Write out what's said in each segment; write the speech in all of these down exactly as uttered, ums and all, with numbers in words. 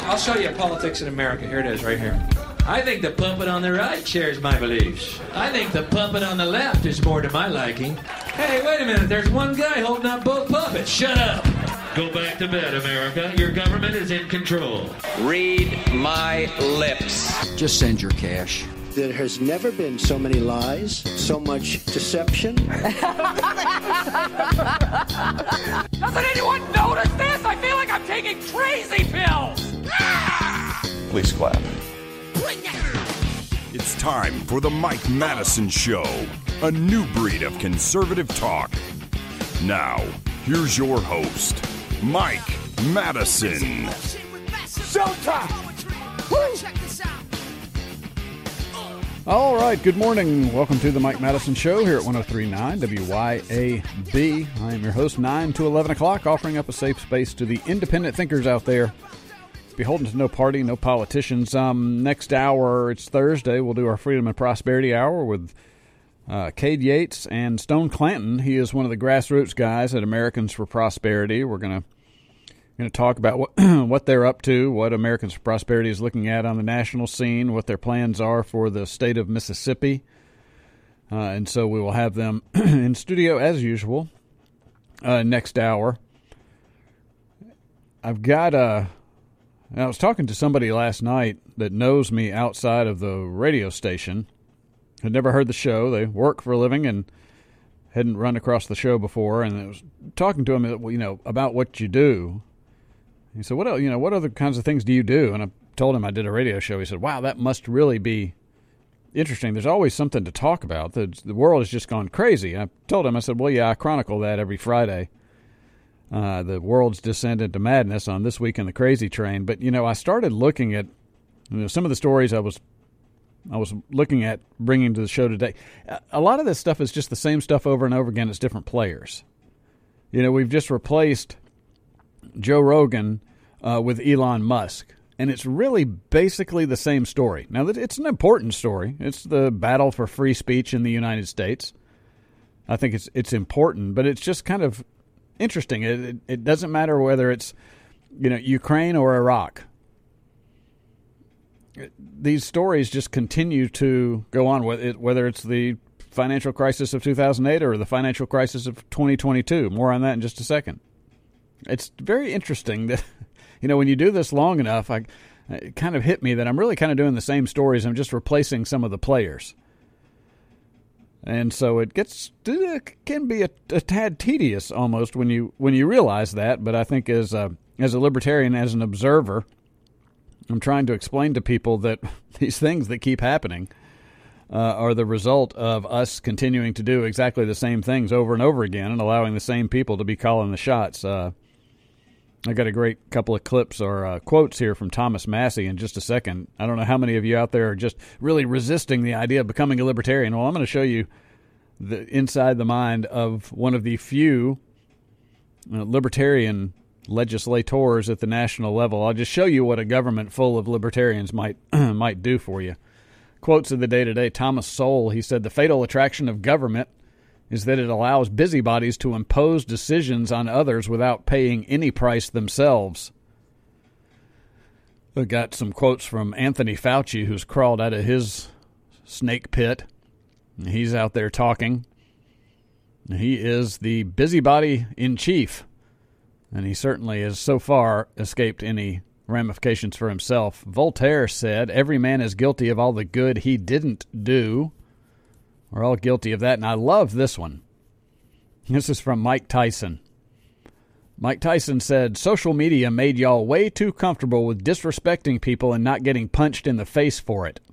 I'll show you politics in America. Here it is, right here. I think the puppet on the right shares my beliefs. I think the puppet on the left is more to my liking. Hey, wait a minute. There's one guy holding up both puppets. Shut up. Go back to bed, America. Your government is in control. Read my lips. Just send your cash. There has never been so many lies, so much deception. Doesn't anyone notice this? I feel like I'm taking crazy pills. Please clap. It's time for the Mike Madison Show, a new breed of conservative talk. Now, here's your host, Mike Madison. Showtime! All right, good morning. Welcome to the Mike Madison Show here at one oh three point nine W Y A B. I am your host, nine to eleven o'clock, offering up a safe space to the independent thinkers out there, beholden to no party, no politicians. Um, next hour, it's Thursday, we'll do our Freedom and Prosperity Hour with uh, Cade Yates and Stone Clanton. He is one of the grassroots guys at Americans for Prosperity. We're going to going to talk about what, what they're up to, what Americans for Prosperity is looking at on the national scene, what their plans are for the state of Mississippi. Uh, and so we will have them in studio as usual uh, next hour. I've got a... I was talking to somebody last night that knows me outside of the radio station. Had never heard the show. They work for a living and hadn't run across the show before. And I was talking to him, you know, about what you do. He said, "What else, you know, what other kinds of things do you do?" And I told him I did a radio show. He said, "Wow, that must really be interesting. There's always something to talk about. The, the world has just gone crazy." And I told him, I said, "Well, yeah, I chronicle that every Friday. Uh, the world's descent into madness on This Week in the Crazy Train." But, you know, I started looking at, you know, some of the stories I was I was looking at bringing to the show today. A lot of this stuff is just the same stuff over and over again. It's different players. You know, we've just replaced Joe Rogan uh, with Elon Musk, and it's really basically the same story. Now, it's an important story. It's the battle for free speech in the United States. I think it's it's important, but it's just kind of interesting. It, it, it doesn't matter whether it's, you know, Ukraine or Iraq. These stories just continue to go on, whether it's the financial crisis of two thousand eight or the financial crisis of twenty twenty-two. More on that in just a second. It's very interesting that, you know, when you do this long enough, I, it kind of hit me that I'm really kind of doing the same stories. I'm just replacing some of the players. And so it gets, it can be a, a tad tedious almost when you when you realize that. But I think as a, as a libertarian, as an observer, I'm trying to explain to people that these things that keep happening uh, are the result of us continuing to do exactly the same things over and over again and allowing the same people to be calling the shots. Uh, I got a great couple of clips or uh, quotes here from Thomas Massey in just a second. I don't know how many of you out there are just really resisting the idea of becoming a libertarian. Well, I'm going to show you the inside the mind of one of the few uh, libertarian legislators at the national level. I'll just show you what a government full of libertarians might might do for you. Quotes of the day today, Thomas Sowell, he said, "The fatal attraction of government is that it allows busybodies to impose decisions on others without paying any price themselves." We got some quotes from Anthony Fauci, who's crawled out of his snake pit. He's out there talking. He is the busybody in chief, and he certainly has so far escaped any ramifications for himself. Voltaire said, "Every man is guilty of all the good he didn't do." We're all guilty of that, and I love this one. This is from Mike Tyson. Mike Tyson said, "Social media made y'all way too comfortable with disrespecting people and not getting punched in the face for it."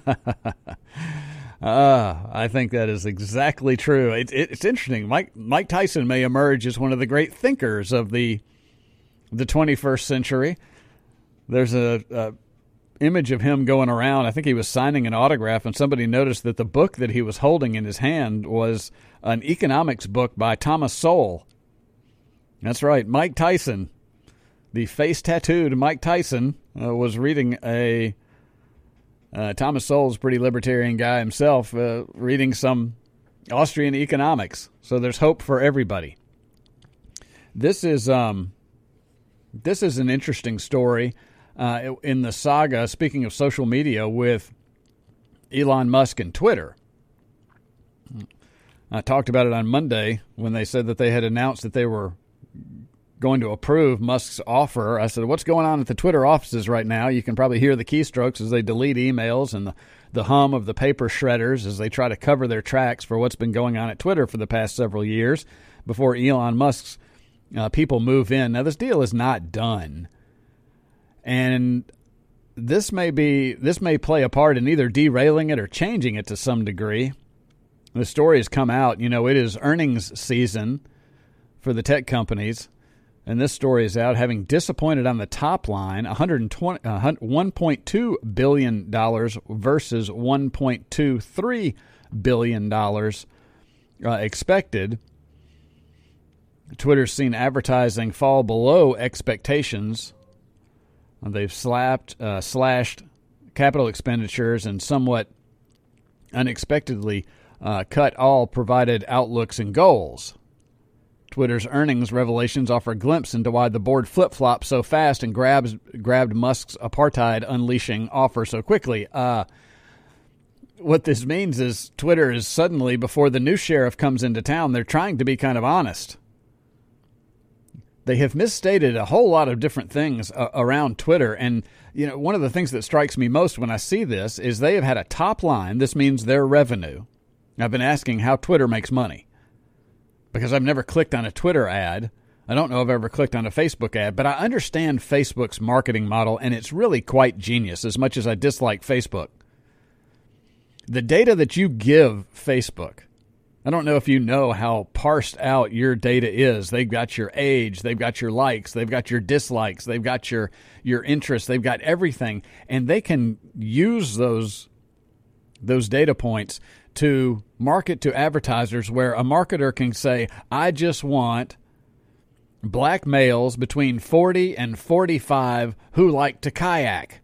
uh, I think that is exactly true. It, it, it's interesting. Mike Mike Tyson may emerge as one of the great thinkers of the the twenty-first century. There's a, a image of him going around. I think he was signing an autograph, and somebody noticed that the book that he was holding in his hand was an economics book by Thomas Sowell. That's right, Mike Tyson, the face-tattooed Mike Tyson, uh, was reading a... Uh, Thomas Sowell's a pretty libertarian guy himself, uh, reading some Austrian economics. So there's hope for everybody. This is um, this is an interesting story. uh, in the saga, speaking of social media, with Elon Musk and Twitter. I talked about it on Monday when they said that they had announced that they were going to approve Musk's offer. I said, what's going on at the Twitter offices right now? You can probably hear the keystrokes as they delete emails and the, the hum of the paper shredders as they try to cover their tracks for what's been going on at Twitter for the past several years before Elon Musk's uh, people move in. Now, this deal is not done. And this may be this may play a part in either derailing it or changing it to some degree. The story has come out. You know, it is earnings season for the tech companies. And this story is out, having disappointed on the top line, one hundred twenty, uh, one point two billion dollars versus one point two three billion dollars uh, expected. Twitter's seen advertising fall below expectations. They've slapped, uh, slashed capital expenditures and somewhat unexpectedly uh, cut all provided outlooks and goals. Twitter's earnings revelations offer a glimpse into why the board flip-flopped so fast and grabs, grabbed Musk's apartheid unleashing offer so quickly. Uh, what this means is Twitter is suddenly, before the new sheriff comes into town, they're trying to be kind of honest. They have misstated a whole lot of different things uh, around Twitter. And, you know, one of the things that strikes me most when I see this is they have had a top line. This means their revenue. I've been asking how Twitter makes money because I've never clicked on a Twitter ad. I don't know if I've ever clicked on a Facebook ad, but I understand Facebook's marketing model, and it's really quite genius as much as I dislike Facebook. The data that you give Facebook, I don't know if you know how parsed out your data is. They've got your age, they've got your likes, they've got your dislikes, they've got your, your interests, they've got everything. And they can use those, those data points to market to advertisers where a marketer can say, I just want black males between forty and forty-five who like to kayak.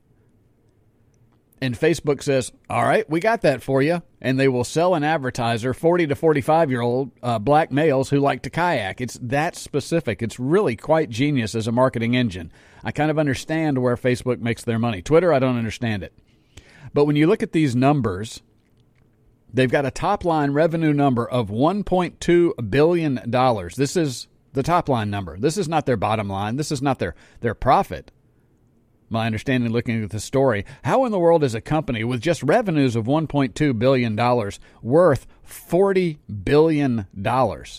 And Facebook says, all right, we got that for you. And they will sell an advertiser forty to forty-five-year-old uh, black males who like to kayak. It's that specific. It's really quite genius as a marketing engine. I kind of understand where Facebook makes their money. Twitter, I don't understand it. But when you look at these numbers, they've got a top-line revenue number of one point two billion dollars. This is the top-line number. This is not their bottom line. This is not their, their profit. My understanding, looking at the story, how in the world is a company with just revenues of one point two billion dollars worth forty billion dollars?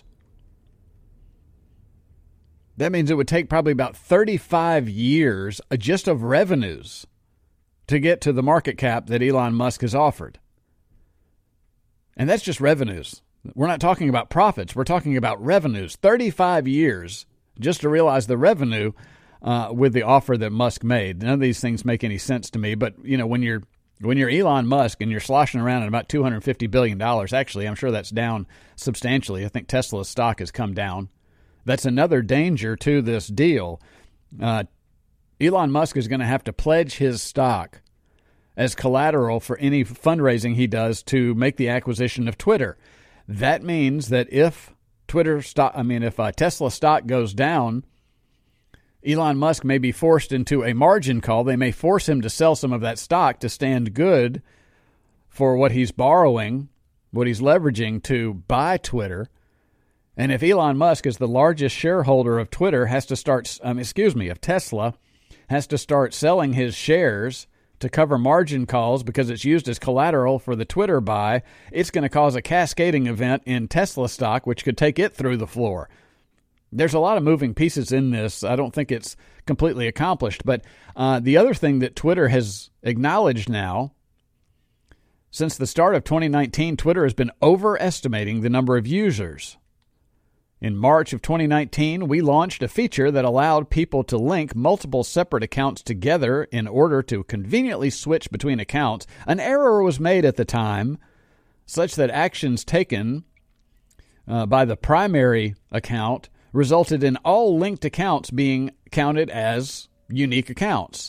That means it would take probably about thirty-five years just of revenues to get to the market cap that Elon Musk has offered. And that's just revenues. We're not talking about profits. We're talking about revenues. thirty-five years just to realize the revenue Uh, with the offer that Musk made. None of these things make any sense to me, but you know, when you're when you're Elon Musk and you're sloshing around at about two hundred fifty billion dollars, actually, I'm sure that's down substantially. I think Tesla's stock has come down. That's another danger to this deal. Uh, Elon Musk is going to have to pledge his stock as collateral for any fundraising he does to make the acquisition of Twitter. That means that if Twitter stock, I mean, if uh, Tesla stock goes down, Elon Musk may be forced into a margin call. They may force him to sell some of that stock to stand good for what he's borrowing, what he's leveraging to buy Twitter. And if Elon Musk, as the largest shareholder of Twitter, has to start, um, excuse me, of Tesla, has to start selling his shares to cover margin calls because it's used as collateral for the Twitter buy, it's going to cause a cascading event in Tesla stock, which could take it through the floor. There's a lot of moving pieces in this. I don't think it's completely accomplished. But uh, the other thing that Twitter has acknowledged now, since the start of twenty nineteen, Twitter has been overestimating the number of users. In March of twenty nineteen, we launched a feature that allowed people to link multiple separate accounts together in order to conveniently switch between accounts. An error was made at the time such that actions taken uh, by the primary account resulted in all linked accounts being counted as unique accounts.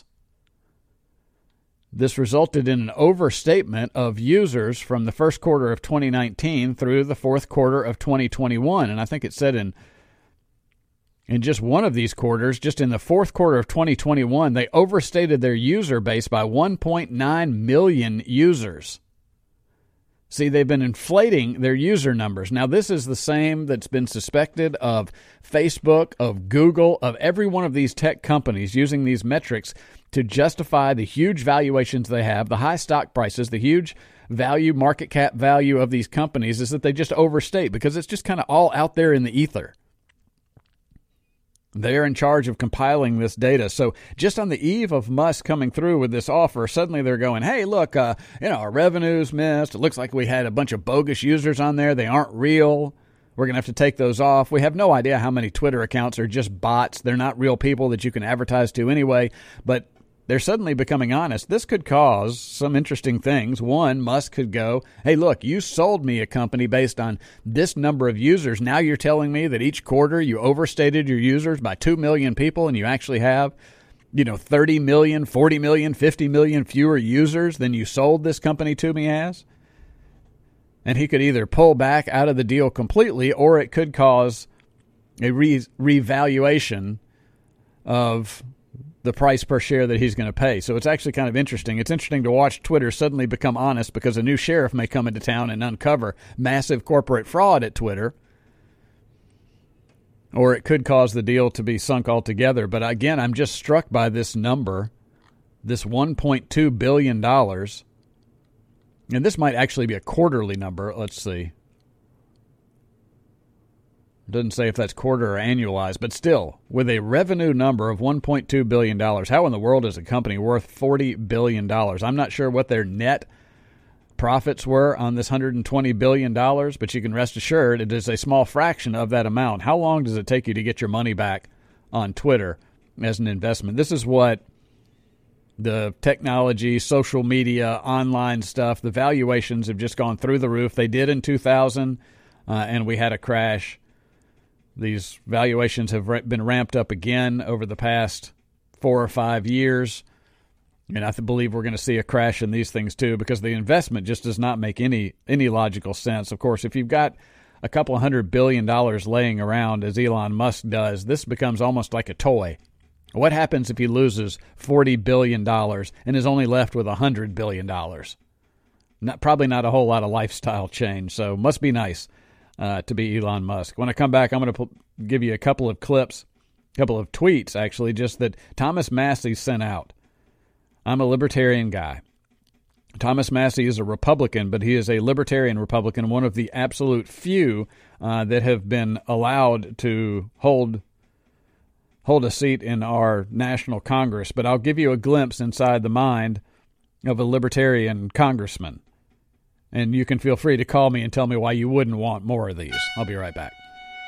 This resulted in an overstatement of users from the first quarter of twenty nineteen through the fourth quarter of twenty twenty-one. And I think it said in In just one of these quarters, just in the fourth quarter of twenty twenty-one, they overstated their user base by one point nine million users. See, they've been inflating their user numbers. Now, this is the same that's been suspected of Facebook, of Google, of every one of these tech companies using these metrics to justify the huge valuations they have, the high stock prices, the huge value, market cap value of these companies, is that they just overstate because it's just kind of all out there in the ether. They're in charge of compiling this data. So just on the eve of Musk coming through with this offer, suddenly they're going, hey, look, uh, you know, our revenue's missed. It looks like we had a bunch of bogus users on there. They aren't real. We're going to have to take those off. We have no idea how many Twitter accounts are just bots. They're not real people that you can advertise to anyway. But they're suddenly becoming honest. This could cause some interesting things. One, Musk could go, hey, look, you sold me a company based on this number of users. Now you're telling me that each quarter you overstated your users by two million people and you actually have, you know, thirty million, forty million, fifty million fewer users than you sold this company to me as? And he could either pull back out of the deal completely, or it could cause a re- revaluation of the price per share that he's going to pay. So it's actually kind of interesting. It's interesting to watch Twitter suddenly become honest because a new sheriff may come into town and uncover massive corporate fraud at Twitter. Or it could cause the deal to be sunk altogether. But again, I'm just struck by this number, this one point two billion dollars. And this might actually be a quarterly number. Let's see. It doesn't say if that's quarter or annualized, but still, with a revenue number of one point two billion dollars, how in the world is a company worth forty billion dollars? I'm not sure what their net profits were on this one hundred twenty billion dollars, but you can rest assured it is a small fraction of that amount. How long does it take you to get your money back on Twitter as an investment? This is what the technology, social media, online stuff, the valuations have just gone through the roof. They did in two thousand, uh, and we had a crash. These valuations have been ramped up again over the past four or five years. And I believe we're going to see a crash in these things too, because the investment just does not make any any logical sense. Of course, if you've got a couple of hundred billion dollars laying around, as Elon Musk does, this becomes almost like a toy. What happens if he loses forty billion dollars and is only left with one hundred billion dollars? Not, probably not a whole lot of lifestyle change, so must be nice. Uh, to be Elon Musk. When I come back, I'm going to p- give you a couple of clips, a couple of tweets, actually, just that Thomas Massie sent out. I'm a libertarian guy. Thomas Massie is a Republican, but he is a libertarian Republican, one of the absolute few uh, that have been allowed to hold hold a seat in our national Congress. But I'll give you a glimpse inside the mind of a libertarian congressman. And you can feel free to call me and tell me why you wouldn't want more of these. I'll be right back.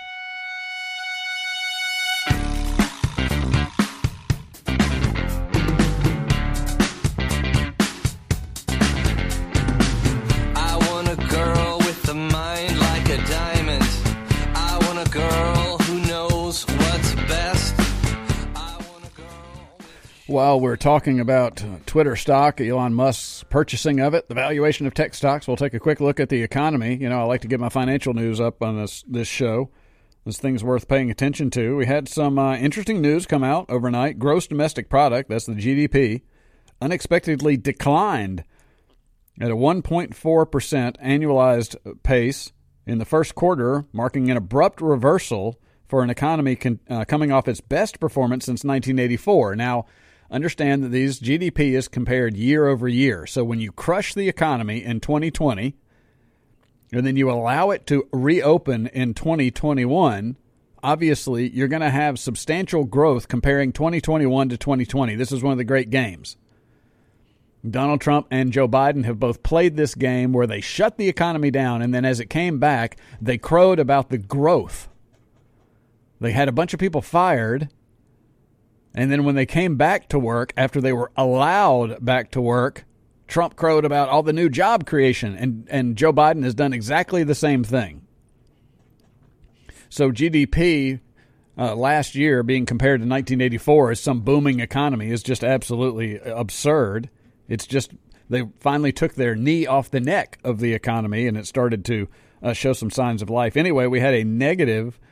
I want a girl with a mind like a diamond. I want a girl who knows what's best. I want a girl with... While we're talking about Twitter stock, Elon Musk's purchasing of it, the valuation of tech stocks, we'll take a quick look at the economy. You know, I like to get my financial news up on this this show. There's things worth paying attention to. We had some uh, interesting news come out overnight. Gross domestic product, that's the G D P, unexpectedly declined at a one point four percent annualized pace in the first quarter, marking an abrupt reversal for an economy con- uh, coming off its best performance since nineteen eighty-four. Now, understand that these G D P is compared year over year. So when you crush the economy in twenty twenty and then you allow it to reopen in twenty twenty-one, obviously you're going to have substantial growth comparing twenty twenty-one to twenty twenty. This is one of the great games. Donald Trump and Joe Biden have both played this game where they shut the economy down, and then as it came back, they crowed about the growth. They had a bunch of people fired. And then when they came back to work, after they were allowed back to work, Trump crowed about all the new job creation. And, and Joe Biden has done exactly the same thing. So G D P uh, last year being compared to nineteen eighty-four as some booming economy is just absolutely absurd. It's just they finally took their knee off the neck of the economy and it started to uh, show some signs of life. Anyway, we had a negative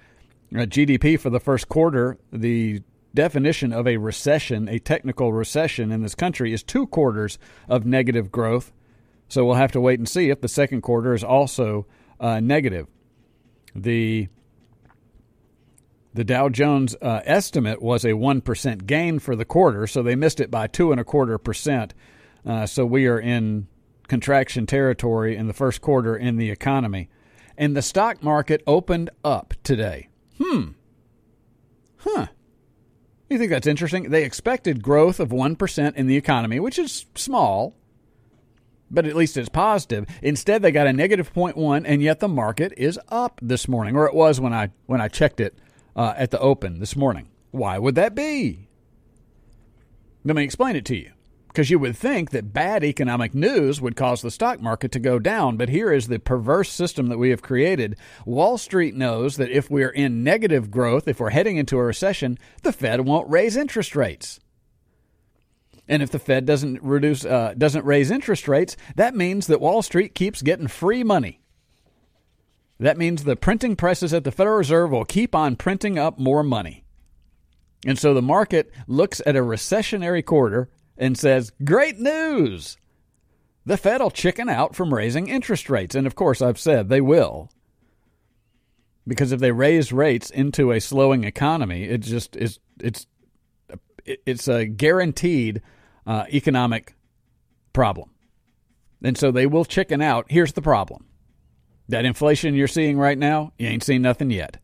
Uh, G D P for the first quarter, the definition of a recession, a technical recession in this country, is two quarters of negative growth. So we'll have to wait and see if the second quarter is also uh, negative. The the Dow Jones uh, estimate was a one percent gain for the quarter, so they missed it by two and a quarter percent. Uh, so we are in contraction territory in the first quarter in the economy. And the stock market opened up today. Hmm. Huh. You think that's interesting? They expected growth of one percent in the economy, which is small, but at least it's positive. Instead, they got a negative zero point one, and yet the market is up this morning, or it was when I when I checked it uh, at the open this morning. Why would that be? Let me explain it to you. Because you would think that bad economic news would cause the stock market to go down, but here is the perverse system that we have created. Wall Street knows that if we're in negative growth, if we're heading into a recession, the Fed won't raise interest rates. And if the Fed doesn't reduce, uh, doesn't raise interest rates, that means that Wall Street keeps getting free money. That means the printing presses at the Federal Reserve will keep on printing up more money. And so the market looks at a recessionary quarter and says, great news! The Fed will chicken out from raising interest rates. And of course, I've said they will. Because if they raise rates into a slowing economy, it just is it's it's a guaranteed uh, economic problem. And so they will chicken out. Here's the problem. That inflation you're seeing right now, you ain't seen nothing yet.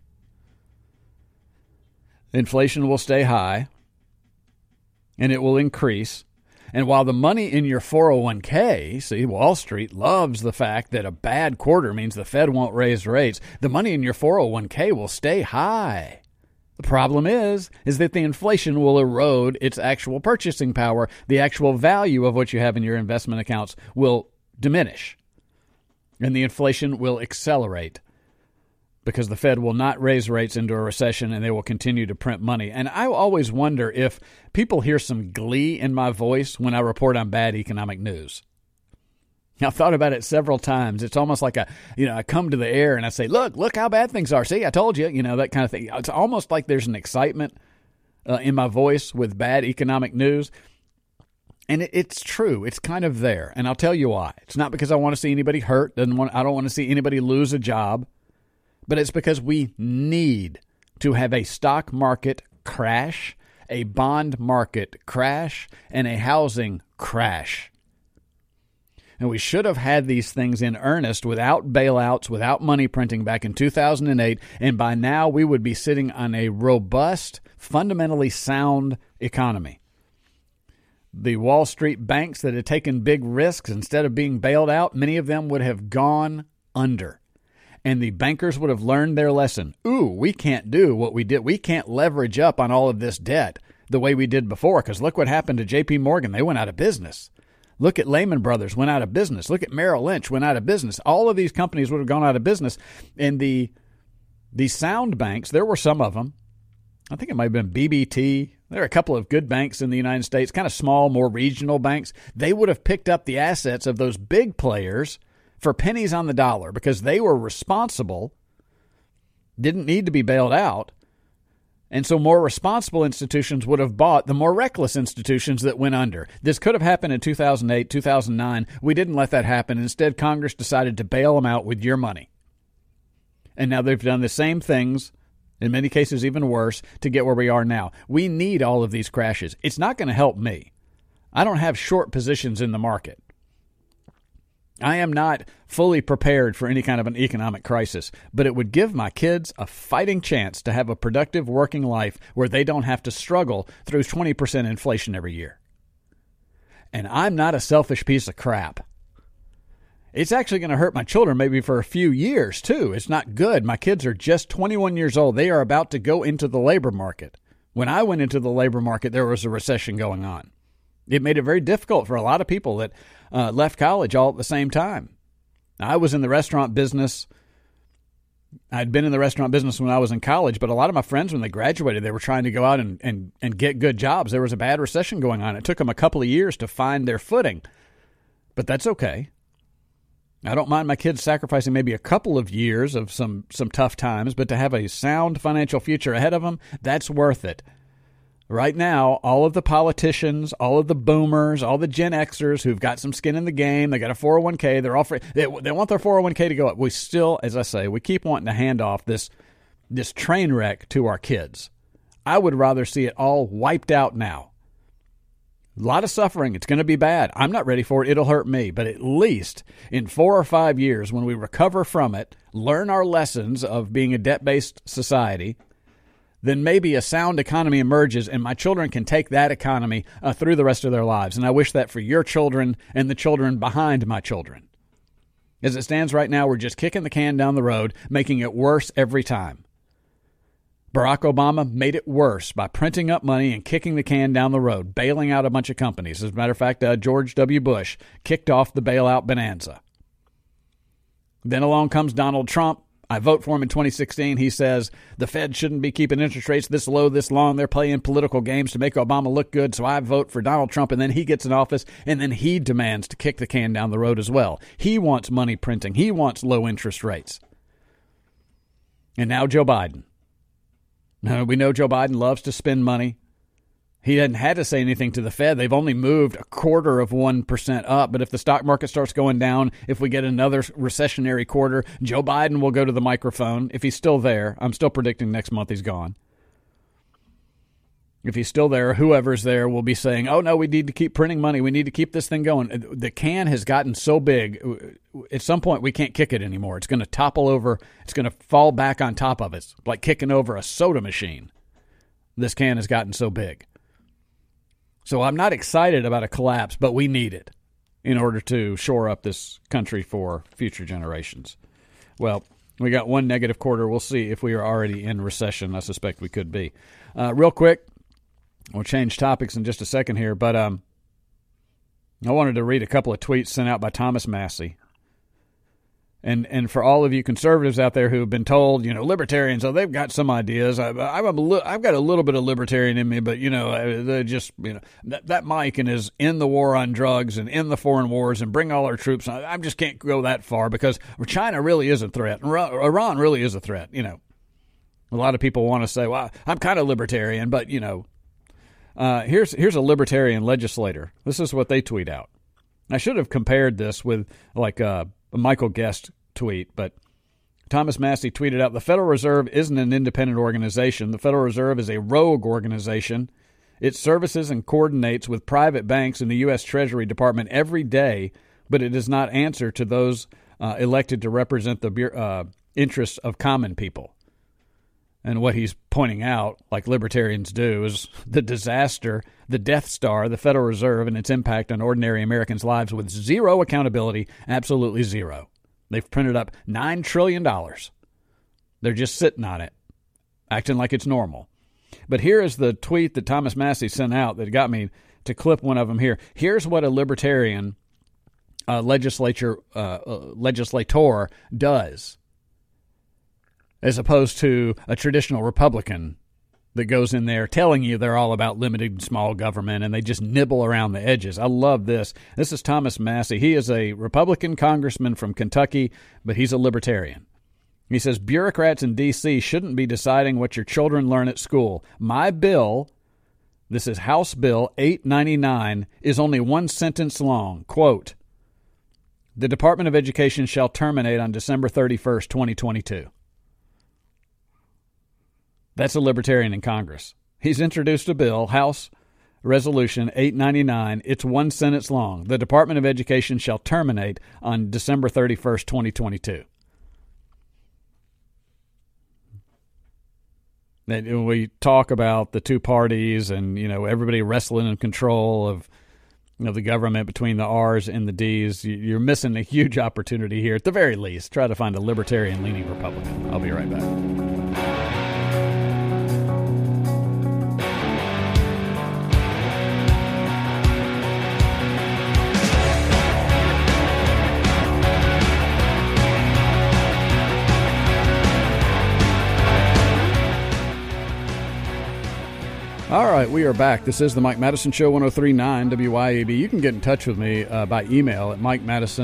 Inflation will stay high. And it will increase. And while the money in your four oh one k, see, Wall Street loves the fact that a bad quarter means the Fed won't raise rates, the money in your four oh one k will stay high. The problem is, is that the inflation will erode its actual purchasing power. The actual value of what you have in your investment accounts will diminish. And the inflation will accelerate. Because the Fed will not raise rates into a recession and they will continue to print money. And I always wonder if people hear some glee in my voice when I report on bad economic news. I've thought about it several times. It's almost like a, you know, I come to the air and I say, look, look how bad things are. See, I told you, you know, that kind of thing. It's almost like there's an excitement uh, in my voice with bad economic news. And it, it's true. It's kind of there. And I'll tell you why. It's not because I want to see anybody hurt. Doesn't want, I don't want to see anybody lose a job. But it's because we need to have a stock market crash, a bond market crash, and a housing crash. And we should have had these things in earnest without bailouts, without money printing back in two thousand eight. And by now we would be sitting on a robust, fundamentally sound economy. The Wall Street banks that had taken big risks, instead of being bailed out, many of them would have gone under. And the bankers would have learned their lesson. Ooh, we can't do what we did. We can't leverage up on all of this debt the way we did before, because look what happened to J P Morgan. They went out of business. Look at Lehman Brothers, went out of business. Look at Merrill Lynch, went out of business. All of these companies would have gone out of business. And the, the sound banks, there were some of them. I think it might have been B B T. There are a couple of good banks in the United States, kind of small, more regional banks. They would have picked up the assets of those big players for pennies on the dollar because they were responsible, didn't need to be bailed out. And so more responsible institutions would have bought the more reckless institutions that went under. This could have happened in two thousand eight, two thousand nine. We didn't let that happen. Instead, Congress decided to bail them out with your money. And now they've done the same things, in many cases even worse, to get where we are now. We need all of these crashes. It's not going to help me. I don't have short positions in the market. I am not fully prepared for any kind of an economic crisis, but it would give my kids a fighting chance to have a productive working life where they don't have to struggle through twenty percent inflation every year. And I'm not a selfish piece of crap. It's actually going to hurt my children maybe for a few years, too. It's not good. My kids are just twenty-one years old. They are about to go into the labor market. When I went into the labor market, there was a recession going on. It made it very difficult for a lot of people that uh, left college all at the same time. I was in the restaurant business. I'd been in the restaurant business when I was in college, but a lot of my friends, when they graduated, they were trying to go out and, and, and get good jobs. There was a bad recession going on. It took them a couple of years to find their footing, but that's okay. I don't mind my kids sacrificing maybe a couple of years of some, some tough times, but to have a sound financial future ahead of them, that's worth it. Right now, all of the politicians, all of the boomers, all the Gen Xers who've got some skin in the game, they got a four oh one k, they're all free, they, they want their four oh one k to go up. We still, as I say, we keep wanting to hand off this, this train wreck to our kids. I would rather see it all wiped out now. A lot of suffering. It's going to be bad. I'm not ready for it. It'll hurt me. But at least in four or five years, when we recover from it, learn our lessons of being a debt-based society, then maybe a sound economy emerges and my children can take that economy uh, through the rest of their lives. And I wish that for your children and the children behind my children. As it stands right now, we're just kicking the can down the road, making it worse every time. Barack Obama made it worse by printing up money and kicking the can down the road, bailing out a bunch of companies. As a matter of fact, uh, George W. Bush kicked off the bailout bonanza. Then along comes Donald Trump. I vote for him in twenty sixteen. He says the Fed shouldn't be keeping interest rates this low, this long. They're playing political games to make Obama look good, so I vote for Donald Trump. And then he gets in office, and then he demands to kick the can down the road as well. He wants money printing. He wants low interest rates. And now Joe Biden. Now, we know Joe Biden loves to spend money. He hadn't had to say anything to the Fed. They've only moved a quarter of one percent up. But if the stock market starts going down, if we get another recessionary quarter, Joe Biden will go to the microphone. If he's still there, I'm still predicting next month he's gone. If he's still there, whoever's there will be saying, oh, no, we need to keep printing money. We need to keep this thing going. The can has gotten so big, at some point we can't kick it anymore. It's going to topple over. It's going to fall back on top of it, like kicking over a soda machine. This can has gotten so big. So I'm not excited about a collapse, but we need it in order to shore up this country for future generations. Well, we got one negative quarter. We'll see if we are already in recession. I suspect we could be. Uh, real quick, we'll change topics in just a second here, but um, I wanted to read a couple of tweets sent out by Thomas Massie. And and for all of you conservatives out there who have been told, you know, libertarians, oh, they've got some ideas. I, I'm a li- I've got a little bit of libertarian in me, but, you know, they just, you know, that, that Mike and is in the war on drugs and in the foreign wars and bring all our troops. I, I just can't go that far because China really is a threat. Iran really is a threat, you know. A lot of people want to say, well, I'm kind of libertarian, but, you know, uh, here's here's a libertarian legislator. This is what they tweet out. I should have compared this with, like, uh, a Michael Guest tweet, but Thomas Massie tweeted out, the Federal Reserve isn't an independent organization. The Federal Reserve is a rogue organization. It services and coordinates with private banks in the U S Treasury Department every day, but it does not answer to those uh, elected to represent the uh, interests of common people. And what he's pointing out, like libertarians do, is the disaster, the Death Star, the Federal Reserve, and its impact on ordinary Americans' lives with zero accountability, absolutely zero. They've printed up nine trillion dollars. They're just sitting on it, acting like it's normal. But here is the tweet that Thomas Massie sent out that got me to clip one of them here. Here's what a libertarian uh, legislature uh, uh, legislator does, as opposed to a traditional Republican that goes in there telling you they're all about limited small government and they just nibble around the edges. I love this. This is Thomas Massie. He is a Republican congressman from Kentucky, but he's a libertarian. He says, bureaucrats in D C shouldn't be deciding what your children learn at school. My bill, this is House Bill eight ninety-nine, is only one sentence long. Quote, the Department of Education shall terminate on December thirty-first, twenty twenty-two. That's a libertarian in Congress. He's introduced a bill, House Resolution eight ninety-nine. It's one sentence long. The Department of Education shall terminate on December thirty-first, twenty twenty-two. And we talk about the two parties and, you know, everybody wrestling in control of, you know, the government between the R's and the D's. You're missing a huge opportunity here. At the very least, try to find a libertarian-leaning Republican. I'll be right back. All right, we are back. This is the Mike Madison Show, one oh three point nine W Y A B. You can get in touch with me uh, by email at Mike Madison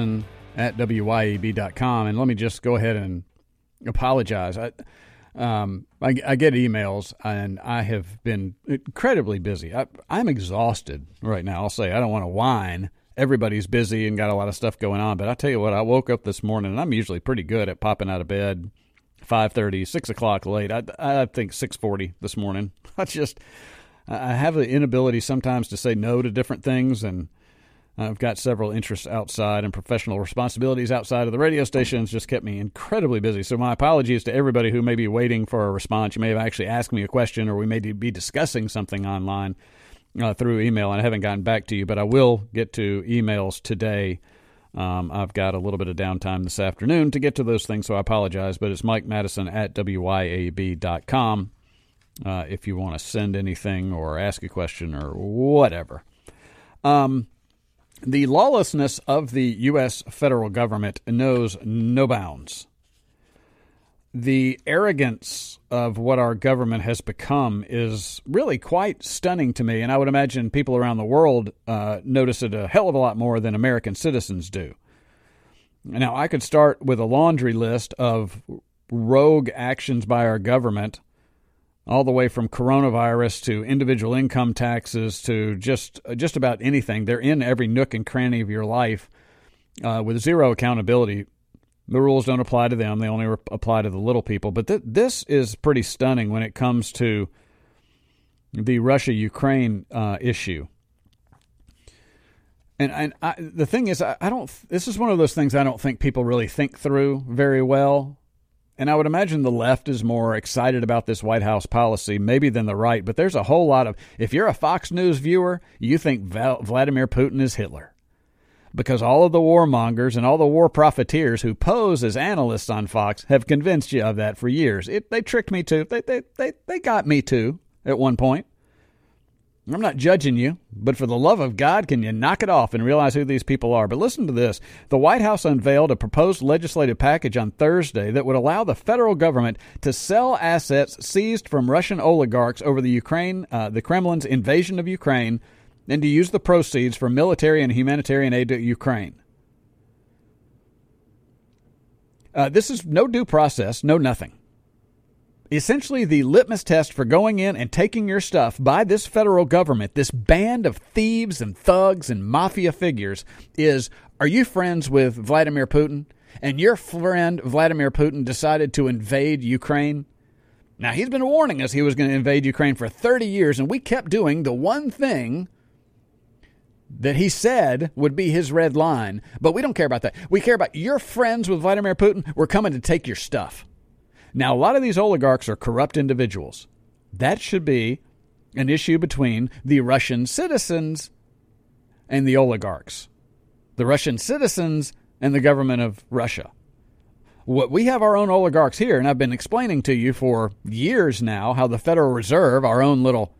at W Y A B dot com. And let me just go ahead and apologize. I, um, I, I get emails, and I have been incredibly busy. I, I'm exhausted right now. I'll say I don't want to whine. Everybody's busy and got a lot of stuff going on. But I tell you what, I woke up this morning, and I'm usually pretty good at popping out of bed five thirty, six o'clock late. I, I think six forty this morning. I just, I have the inability sometimes to say no to different things, and I've got several interests outside and professional responsibilities outside of the radio stations just kept me incredibly busy. So my apologies to everybody who may be waiting for a response. You may have actually asked me a question, or we may be discussing something online uh, through email, and I haven't gotten back to you, but I will get to emails today. Um, I've got a little bit of downtime this afternoon to get to those things, so I apologize, but it's Mike Madison at W Y A B dot com uh, if you want to send anything or ask a question or whatever. Um, the lawlessness of the U S federal government knows no bounds. The arrogance of what our government has become is really quite stunning to me, and I would imagine people around the world uh, notice it a hell of a lot more than American citizens do. Now, I could start with a laundry list of rogue actions by our government, all the way from coronavirus to individual income taxes to just just about anything. They're in every nook and cranny of your life uh, with zero accountability. The rules don't apply to them. They only re- apply to the little people. But th- this is pretty stunning when it comes to the Russia-Ukraine uh, issue. And, and I, the thing is, I, I don't. This is one of those things I don't think people really think through very well. And I would imagine the left is more excited about this White House policy maybe than the right. But there's a whole lot of, if you're a Fox News viewer, you think Val- Vladimir Putin is Hitler. Because all of the warmongers and all the war profiteers who pose as analysts on Fox have convinced you of that for years. It, they tricked me too. They, they, they, they got me too at one point. I'm not judging you, but for the love of God, can you knock it off and realize who these people are? But listen to this. The White House unveiled a proposed legislative package on Thursday that would allow the federal government to sell assets seized from Russian oligarchs over the Ukraine, uh, the Kremlin's invasion of Ukraine, and to use the proceeds for military and humanitarian aid to Ukraine. Uh, this is no due process, no nothing. Essentially, the litmus test for going in and taking your stuff by this federal government, this band of thieves and thugs and mafia figures, is, are you friends with Vladimir Putin? And your friend Vladimir Putin decided to invade Ukraine? Now, he's been warning us he was going to invade Ukraine for thirty years, and we kept doing the one thing that he said would be his red line. But we don't care about that. We care about your friends with Vladimir Putin. We're coming to take your stuff. Now, a lot of these oligarchs are corrupt individuals. That should be an issue between the Russian citizens and the oligarchs. The Russian citizens and the government of Russia. What we have our own oligarchs here, and I've been explaining to you for years now how the Federal Reserve, our own little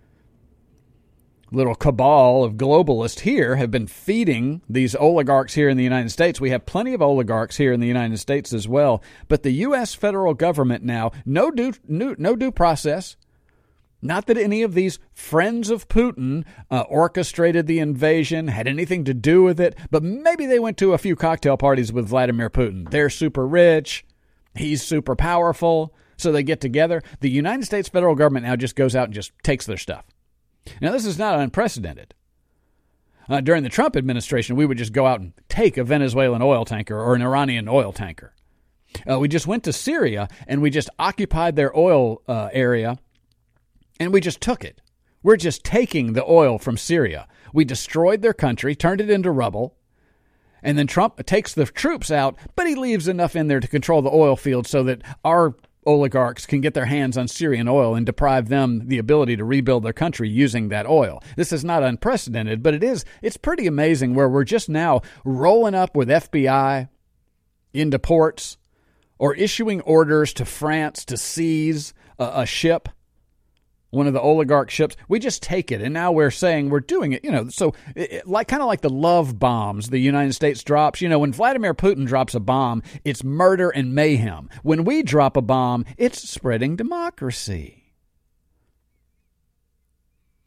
little cabal of globalists here, have been feeding these oligarchs here in the United States. We have plenty of oligarchs here in the United States as well. But the U S federal government now, no due, no, no due process. Not that any of these friends of Putin uh, orchestrated the invasion, had anything to do with it, but maybe they went to a few cocktail parties with Vladimir Putin. They're super rich. He's super powerful. So they get together. The United States federal government now just goes out and just takes their stuff. Now, this is not unprecedented. Uh, during the Trump administration, we would just go out and take a Venezuelan oil tanker or an Iranian oil tanker. Uh, we just went to Syria and we just occupied their oil uh, area and we just took it. We're just taking the oil from Syria. We destroyed their country, turned it into rubble, and then Trump takes the troops out, but he leaves enough in there to control the oil field so that our oligarchs can get their hands on Syrian oil and deprive them the ability to rebuild their country using that oil. This is not unprecedented, but it is, it's pretty amazing where we're just now rolling up with F B I into ports or issuing orders to France to seize a, a ship, one of the oligarch ships. We just take it, and now we're saying we're doing it, you know, so it, like kind of like the love bombs the United States drops. You know, when Vladimir Putin drops a bomb, it's murder and mayhem. When we drop a bomb, it's spreading democracy.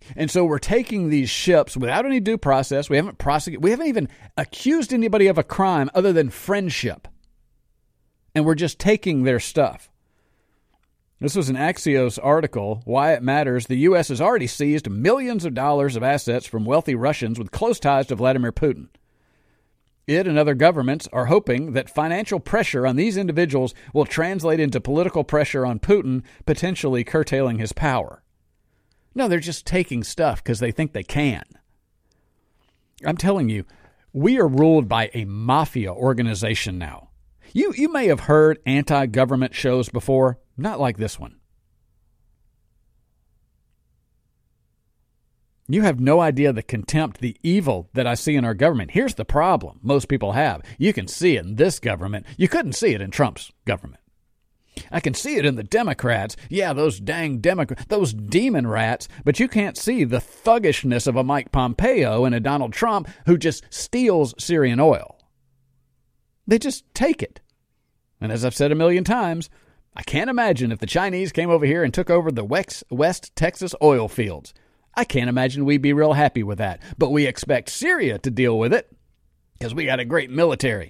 And so we're taking these ships without any due process. We haven't prosecuted. We haven't even accused anybody of a crime other than friendship. And we're just taking their stuff. This was an Axios article, Why It Matters. The U S has already seized millions of dollars of assets from wealthy Russians with close ties to Vladimir Putin. It and other governments are hoping that financial pressure on these individuals will translate into political pressure on Putin, potentially curtailing his power. No, they're just taking stuff because they think they can. I'm telling you, we are ruled by a mafia organization now. You you may have heard anti-government shows before, not like this one. You have no idea the contempt, the evil that I see in our government. Here's the problem most people have. You can see it in this government. You couldn't see it in Trump's government. I can see it in the Democrats. Yeah, those dang Democrats, those demon rats. But you can't see the thuggishness of a Mike Pompeo and a Donald Trump who just steals Syrian oil. They just take it. And as I've said a million times, I can't imagine if the Chinese came over here and took over the West, West Texas oil fields. I can't imagine we'd be real happy with that. But we expect Syria to deal with it because we got a great military.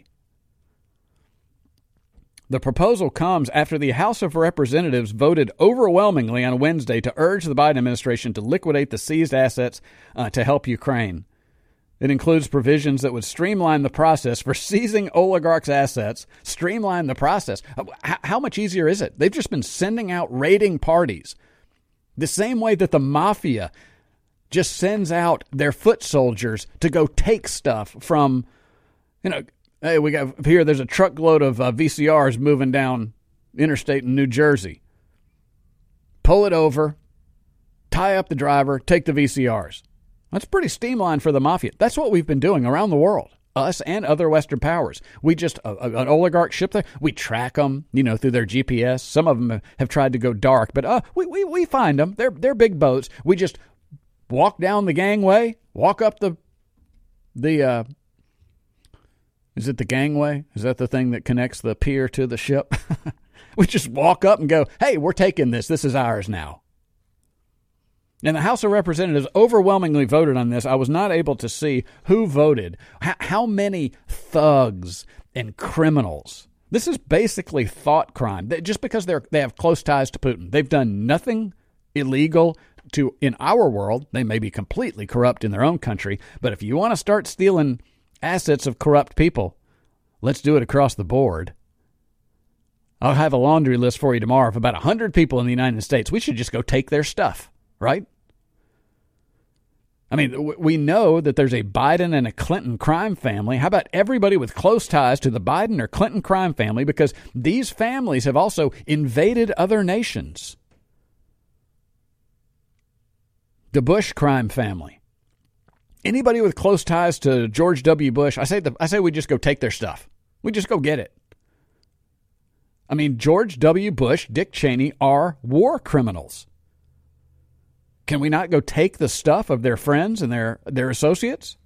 The proposal comes after the House of Representatives voted overwhelmingly on Wednesday to urge the Biden administration to liquidate the seized assets uh, to help Ukraine. It includes provisions that would streamline the process for seizing oligarchs' assets, streamline the process. How, how much easier is it? They've just been sending out raiding parties. The same way that the mafia just sends out their foot soldiers to go take stuff from, you know, hey, we got here, there's a truckload of uh, V C Rs moving down interstate in New Jersey. Pull it over, tie up the driver, take the V C Rs. That's pretty streamlined for the mafia. That's what we've been doing around the world, us and other Western powers. We just, uh, an oligarch ship there, we track them, you know, through their G P S. Some of them have tried to go dark, but uh, we, we, we find them. They're, they're big boats. We just walk down the gangway, walk up the, the, uh, is it the gangway? Is that the thing that connects the pier to the ship? We just walk up and go, hey, we're taking this. This is ours now. And the House of Representatives overwhelmingly voted on this. I was not able to see who voted. H- how many thugs and criminals? This is basically thought crime. They, just because they're they have close ties to Putin. They've done nothing illegal to in our world. They may be completely corrupt in their own country. But if you want to start stealing assets of corrupt people, let's do it across the board. I'll have a laundry list for you tomorrow of about one hundred people in the United States. We should just go take their stuff. Right? I mean, we know that there's a Biden and a Clinton crime family. How about everybody with close ties to the Biden or Clinton crime family? Because these families have also invaded other nations. The Bush crime family. Anybody with close ties to George W. Bush, I say the, I say we just go take their stuff. We just go get it. I mean, George W. Bush, Dick Cheney are war criminals. Can we not go take the stuff of their friends and their, their associates?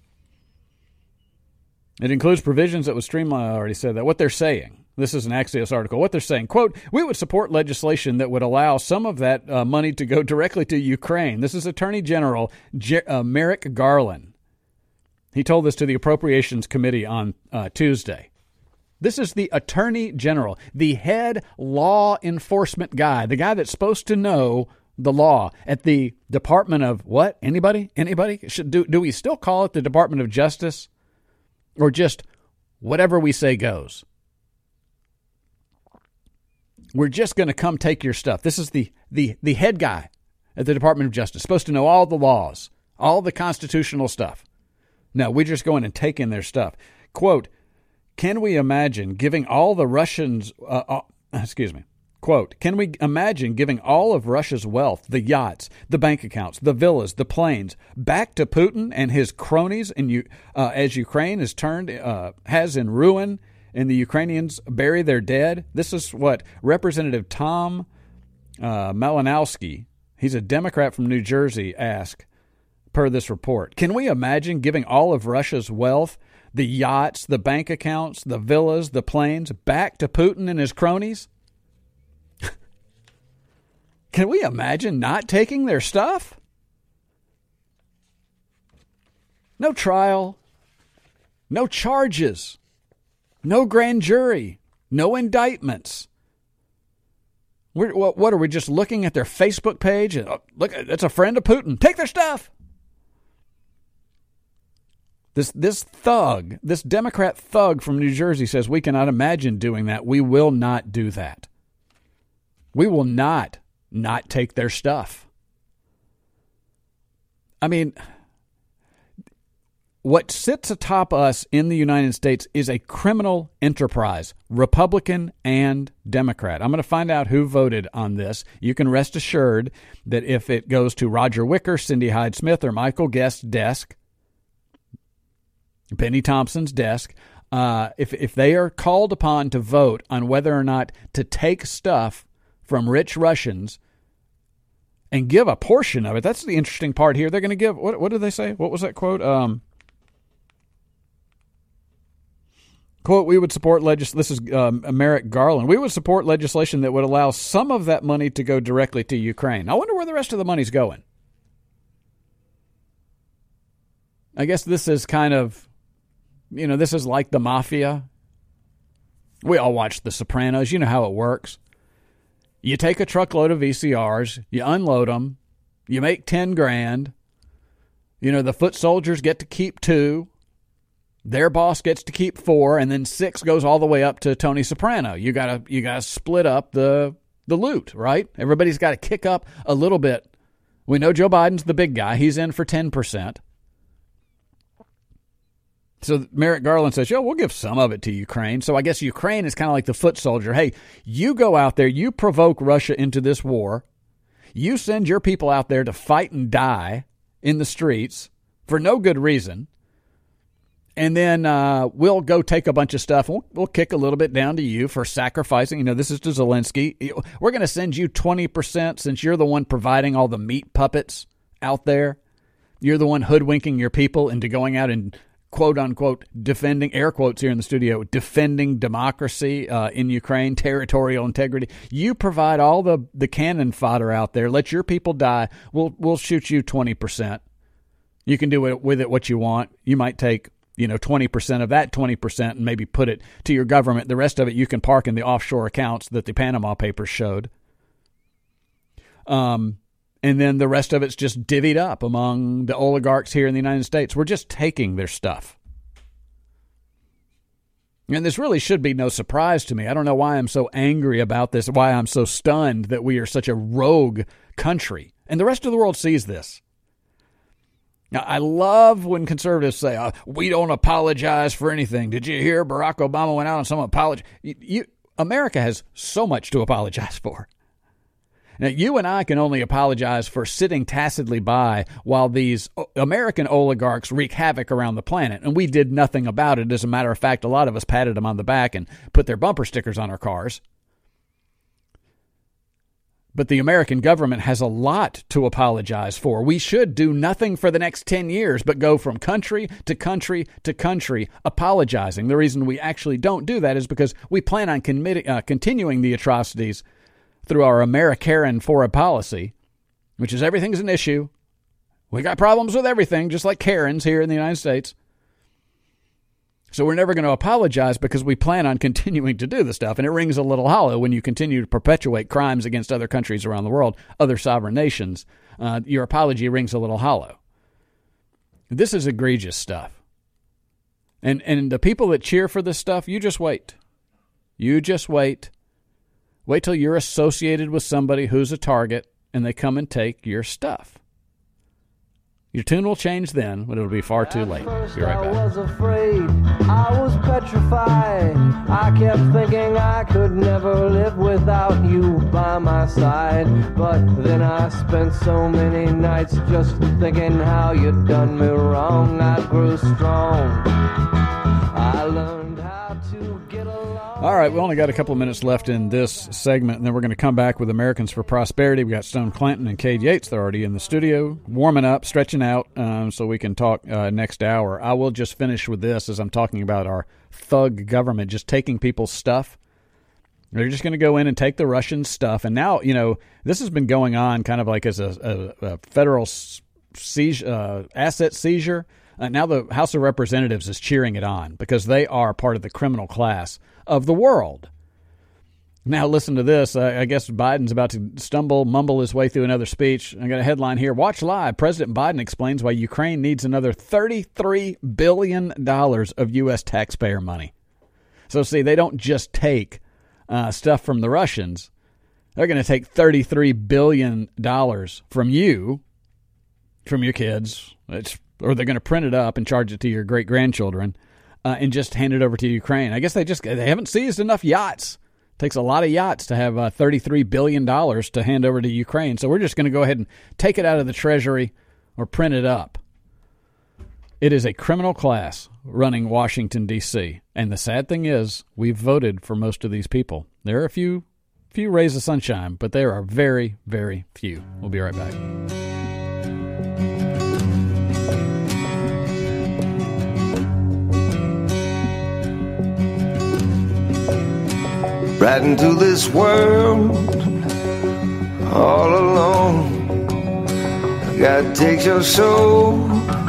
It includes provisions that would streamline, I already said that, what they're saying. This is an Axios article. What they're saying, quote, we would support legislation that would allow some of that uh, money to go directly to Ukraine. This is Attorney General J- uh, Merrick Garland. He told this to the Appropriations Committee on uh, Tuesday. This is the Attorney General, the head law enforcement guy, the guy that's supposed to know the law at the Department of what? Anybody? Anybody? Should do do we still call it the Department of Justice? Or just whatever we say goes? We're just going to come take your stuff. This is the, the, the head guy at the Department of Justice, supposed to know all the laws, all the constitutional stuff. No, we're just going and taking their stuff. Quote, can we imagine giving all the Russians, uh, uh, excuse me, quote, can we imagine giving all of Russia's wealth, the yachts, the bank accounts, the villas, the planes, back to Putin and his cronies in, uh, as Ukraine is turned, uh, has in ruin and the Ukrainians bury their dead? This is what Representative Tom uh, Malinowski, he's a Democrat from New Jersey, asked per this report. Can we imagine giving all of Russia's wealth, the yachts, the bank accounts, the villas, the planes, back to Putin and his cronies? Can we imagine not taking their stuff? No trial. No charges. No grand jury. No indictments. We're, what, what are we just looking at their Facebook page? And, oh, look, that's a friend of Putin. Take their stuff. This this thug, this Democrat thug from New Jersey says we cannot imagine doing that. We will not do that. We will not not take their stuff. I mean, what sits atop us in the United States is a criminal enterprise, Republican and Democrat. I'm going to find out who voted on this. You can rest assured that if it goes to Roger Wicker, Cindy Hyde-Smith, or Michael Guest's desk, Benny Thompson's desk, uh, if if they are called upon to vote on whether or not to take stuff from rich Russians and give a portion of it, that's the interesting part here. They're going to give, what, what did they say? What was that quote? Um, quote, we would support legis. This is um, Merrick Garland. We would support legislation that would allow some of that money to go directly to Ukraine. I wonder where the rest of the money's going. I guess this is kind of, you know, this is like the mafia. We all watch The Sopranos. You know how it works. You take a truckload of V C Rs, you unload them, you make ten grand. You know, the foot soldiers get to keep two. Their boss gets to keep four, and then six goes all the way up to Tony Soprano. You gotta you gotta split up the the loot, right? Everybody's got to kick up a little bit. We know Joe Biden's the big guy. He's in for ten percent. So Merrick Garland says, yo, we'll give some of it to Ukraine. So I guess Ukraine is kind of like the foot soldier. Hey, you go out there, you provoke Russia into this war. You send your people out there to fight and die in the streets for no good reason. And then uh, we'll go take a bunch of stuff. We'll, we'll kick a little bit down to you for sacrificing. You know, this is to Zelensky. We're going to send you twenty percent since you're the one providing all the meat puppets out there. You're the one hoodwinking your people into going out and quote unquote defending, air quotes here in the studio, defending democracy uh, in Ukraine, territorial integrity. You provide all the, the cannon fodder out there. Let your people die. We'll we'll shoot you twenty percent. You can do it with it what you want. You might take, you know, twenty percent of that twenty percent and maybe put it to your government. The rest of it you can park in the offshore accounts that the Panama Papers showed. Um. And then the rest of it's just divvied up among the oligarchs here in the United States. We're just taking their stuff. And this really should be no surprise to me. I don't know why I'm so angry about this, why I'm so stunned that we are such a rogue country. And the rest of the world sees this. Now, I love when conservatives say, oh, we don't apologize for anything. Did you hear Barack Obama went out on some apology? You, you, America has so much to apologize for. Now, you and I can only apologize for sitting tacitly by while these American oligarchs wreak havoc around the planet, and we did nothing about it. As a matter of fact, a lot of us patted them on the back and put their bumper stickers on our cars. But the American government has a lot to apologize for. We should do nothing for the next ten years but go from country to country to country apologizing. The reason we actually don't do that is because we plan on committing, uh, continuing the atrocities through our Americaran foreign policy, which is everything's an issue. We got problems with everything, just like Karens here in the United States. So we're never going to apologize because we plan on continuing to do the stuff. And it rings a little hollow when you continue to perpetuate crimes against other countries around the world, other sovereign nations. Uh, your apology rings a little hollow. This is egregious stuff. And, and the people that cheer for this stuff, you just wait. You just wait. Wait till you're associated with somebody who's a target and they come and take your stuff. Your tune will change then, but it'll be far too late. Be right back. I was afraid, I was petrified. I kept thinking I could never live without you by my side. But then I spent so many nights just thinking how you'd done me wrong. I grew strong. I learned how to get along. All right, we only got a couple of minutes left in this segment, and then we're going to come back with Americans for Prosperity. We got Stone Clanton and Cade Yates. They're already in the studio, warming up, stretching out, um, so we can talk uh, next hour. I will just finish with this as I'm talking about our thug government just taking people's stuff. They're just going to go in and take the Russian stuff. And now, you know, this has been going on kind of like as a, a, a federal siege, uh, asset seizure. Uh, now the House of Representatives is cheering it on because they are part of the criminal class of the world. Now listen to this. Uh, I guess Biden's about to stumble, mumble his way through another speech. I got a headline here. Watch live. President Biden explains why Ukraine needs another thirty-three billion dollars of U S taxpayer money. So see, they don't just take uh, stuff from the Russians. They're going to take thirty-three billion dollars from you, from your kids, it's, or they're going to print it up and charge it to your great-grandchildren uh, and just hand it over to Ukraine. I guess they just they haven't seized enough yachts. It takes a lot of yachts to have uh, thirty-three billion dollars to hand over to Ukraine. So we're just going to go ahead and take it out of the Treasury or print it up. It is a criminal class running Washington, D C And the sad thing is, we've voted for most of these people. There are a few, few rays of sunshine, but there are very, very few. We'll be right back. Right into this world, all alone. God takes your soul.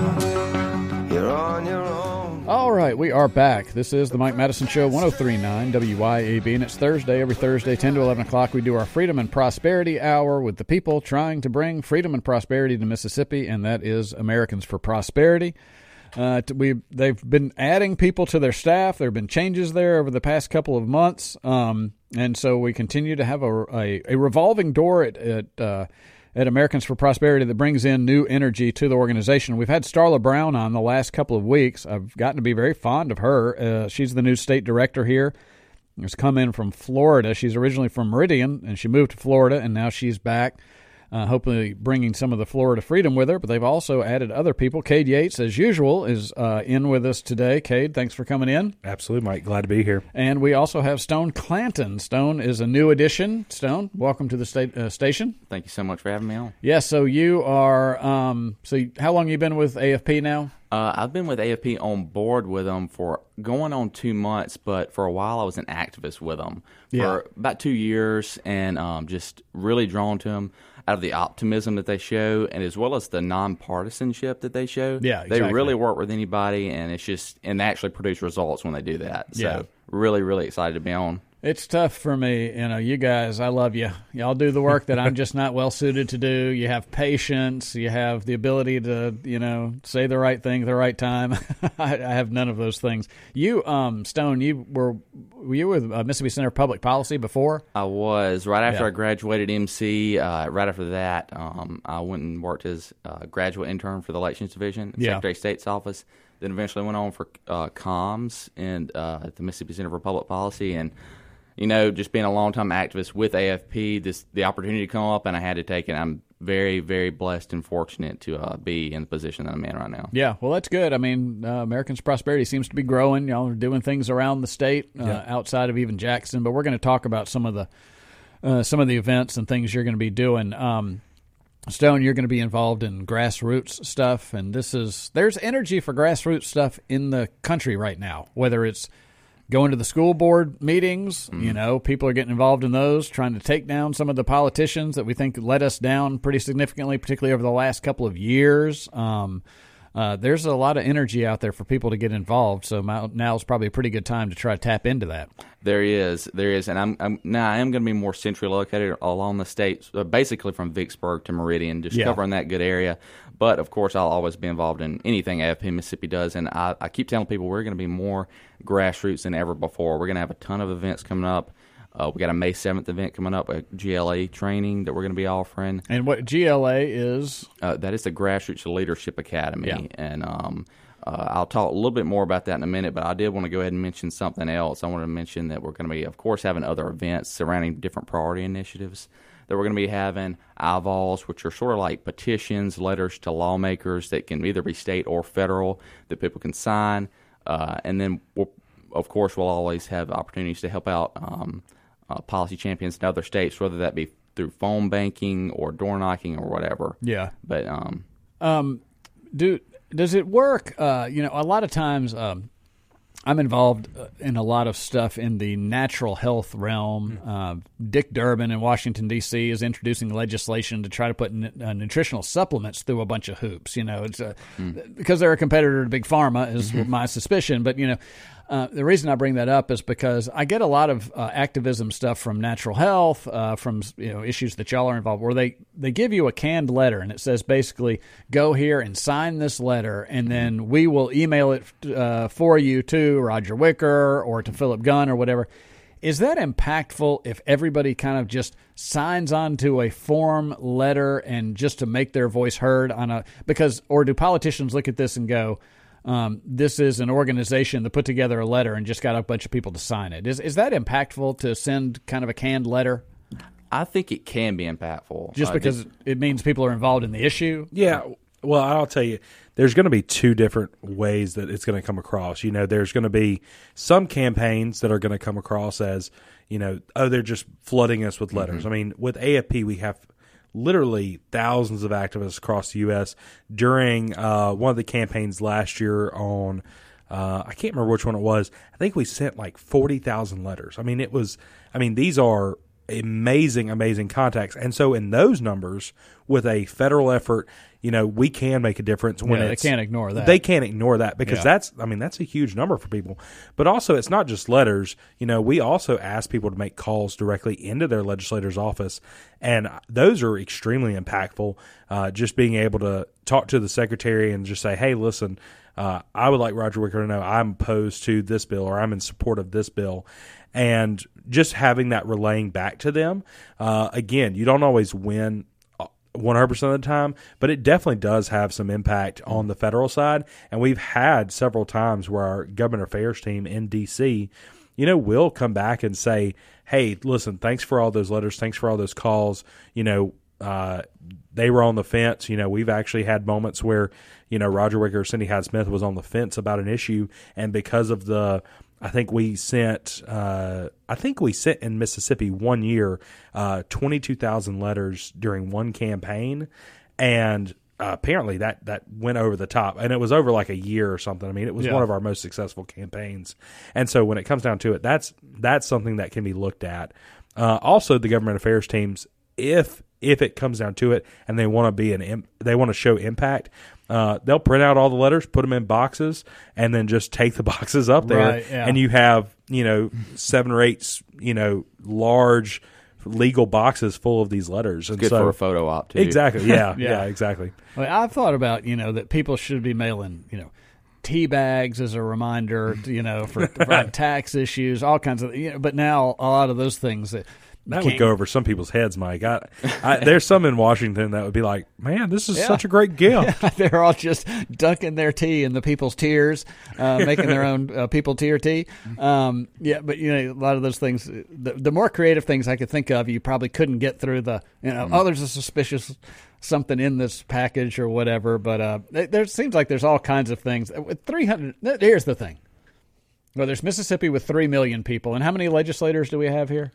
You're on your own. All right, we are back. This is the Mike Madison Show, one oh three point nine W Y A B, and it's Thursday. Every Thursday, ten to eleven o'clock, we do our Freedom and Prosperity Hour with the people trying to bring freedom and prosperity to Mississippi, and that is Americans for Prosperity. Uh, we they've been adding people to their staff. There have been changes there over the past couple of months, um, and so we continue to have a a, a revolving door at at, uh, at Americans for Prosperity that brings in new energy to the organization. We've had Starla Brown on the last couple of weeks. I've gotten to be very fond of her. Uh, she's the new state director here. She's come in from Florida. She's originally from Meridian, and she moved to Florida, and now she's back. Uh, hopefully bringing some of the Florida freedom with her, but they've also added other people. Cade Yates, as usual, is uh, in with us today. Cade, thanks for coming in. Absolutely, Mike. Glad to be here. And we also have Stone Clanton. Stone is a new addition. Stone, welcome to the state, uh, station. Thank you so much for having me on. Yes, yeah, so you are, um, so you, how long have you been with A F P now? Uh, I've been with A F P on board with them for going on two months, but for a while I was an activist with them for yeah. about two years and um, just really drawn to them out of the optimism that they show and as well as the nonpartisanship that they show. Yeah, exactly. They really work with anybody, and it's just and they actually produce results when they do that. So yeah. really, really excited to be on. It's tough for me. You know, you guys, I love you. Y'all do the work that I'm just not well suited to do. You have patience. You have the ability to, you know, say the right thing at the right time. I, I have none of those things. You, um, Stone, you were were you with uh, Mississippi Center of Public Policy before? I was. Right after yeah. I graduated M C, uh, right after that, um, I went and worked as a graduate intern for the Elections Division, yeah. Secretary of State's office. Then eventually went on for uh, comms and uh, at the Mississippi Center for Public Policy, and you know, just being a long-time activist with A F P, this the opportunity to come up, and I had to take it. I'm very, very blessed and fortunate to uh, be in the position that I'm in right now. Yeah, well, that's good. I mean, uh, Americans' prosperity seems to be growing. Y'all are doing things around the state uh, yeah. outside of even Jackson, but we're going to talk about some of the uh, some of the events and things you're going to be doing. Um, Stone, you're going to be involved in grassroots stuff, and this is there's energy for grassroots stuff in the country right now, whether it's going to the school board meetings, mm-hmm. you know, people are getting involved in those, trying to take down some of the politicians that we think let us down pretty significantly, particularly over the last couple of years. Um, uh, there's a lot of energy out there for people to get involved, so now is probably a pretty good time to try to tap into that. There is, there is, and I'm, I'm now I am going to be more centrally located along the state, uh, basically from Vicksburg to Meridian, just yeah. covering that good area. But, of course, I'll always be involved in anything A F P Mississippi does, and I, I keep telling people we're going to be more grassroots than ever before. We're going to have a ton of events coming up. Uh, we got a May seventh event coming up, a G L A training that we're going to be offering. And what G L A is? Uh, that is the Grassroots Leadership Academy, yeah. and um, uh, I'll talk a little bit more about that in a minute, but I did want to go ahead and mention something else. I want to mention that we're going to be, of course, having other events surrounding different priority initiatives that we're going to be having, I V A Ls, which are sort of like petitions, letters to lawmakers that can either be state or federal that people can sign. Uh, and then, we'll, of course, we'll always have opportunities to help out um, uh, policy champions in other states, whether that be through phone banking or door knocking or whatever. Yeah. But um, um, do does it work? Uh, you know, a lot of times um, I'm involved in a lot of stuff in the natural health realm. Mm. Uh, Dick Durbin in Washington, D C is introducing legislation to try to put n- uh, nutritional supplements through a bunch of hoops. You know, it's uh, mm. because they're a competitor to Big Pharma is mm-hmm. my suspicion. But, you know, uh, the reason I bring that up is because I get a lot of uh, activism stuff from natural health, uh, from, you know, issues that y'all are involved where they, they give you a canned letter and it says basically go here and sign this letter and then we will email it uh, for you to Roger Wicker or to Philip Gunn or whatever. Is that impactful if everybody kind of just signs on to a form letter and just to make their voice heard on a because or do politicians look at this and go, um, this is an organization that put together a letter and just got a bunch of people to sign it? Is is that impactful to send kind of a canned letter? I think it can be impactful. Just uh, because just, it means people are involved in the issue? Yeah. Well, I'll tell you, there's going to be two different ways that it's going to come across. You know, there's going to be some campaigns that are going to come across as, you know, oh, they're just flooding us with letters. Mm-hmm. I mean, with A F P, we have literally thousands of activists across the U S During uh, one of the campaigns last year on, uh, I can't remember which one it was. I think we sent like forty thousand letters. I mean, it was, I mean, these are amazing, amazing contacts. And so in those numbers, with a federal effort, you know, we can make a difference. When yeah, it's, they can't ignore that. They can't ignore that because yeah. that's, I mean, that's a huge number for people. But also, it's not just letters. You know, we also ask people to make calls directly into their legislator's office, and those are extremely impactful. Uh, just being able to talk to the secretary and just say, hey, listen, uh, I would like Roger Wicker to know I'm opposed to this bill or I'm in support of this bill. And just having that relaying back to them, uh, again, you don't always win one hundred percent of the time, but it definitely does have some impact on the federal side. And we've had several times where our government affairs team in D C, you know, will come back and say, hey, listen, thanks for all those letters. Thanks for all those calls. You know, uh, they were on the fence. You know, we've actually had moments where, you know, Roger Wicker or Cindy Hyde-Smith was on the fence about an issue. And because of the, I think we sent, uh, I think we sent in Mississippi one year, uh, twenty-two thousand letters during one campaign. And uh, apparently that, that went over the top. And it was over like a year or something. I mean, it was yeah. one of our most successful campaigns. And so when it comes down to it, that's, that's something that can be looked at. Uh, also, the government affairs teams, if, if it comes down to it and they want to be an, they want to show impact, Uh, they'll print out all the letters, put them in boxes, and then just take the boxes up there. Right, yeah. And you have, you know, seven or eight, you know, large legal boxes full of these letters. And good so, for a photo op, too. Exactly. Yeah, yeah. yeah, exactly. I mean, I've thought about, you know, that people should be mailing, you know, tea bags as a reminder, you know, for, for tax issues, all kinds of, you know, but now a lot of those things that, That would go over some people's heads, Mike. I, I, there's some in Washington that would be like, man, this is yeah. such a great gift. They're all just dunking their tea in the people's tears, uh, making their own uh, people tear tea. Um, yeah, but, you know, a lot of those things, the, the more creative things I could think of, you probably couldn't get through the, you know, mm. oh, there's a suspicious something in this package or whatever. But uh, there seems like there's all kinds of things. With three hundred, here's the thing. Well, there's Mississippi with three million people. And how many legislators do we have here?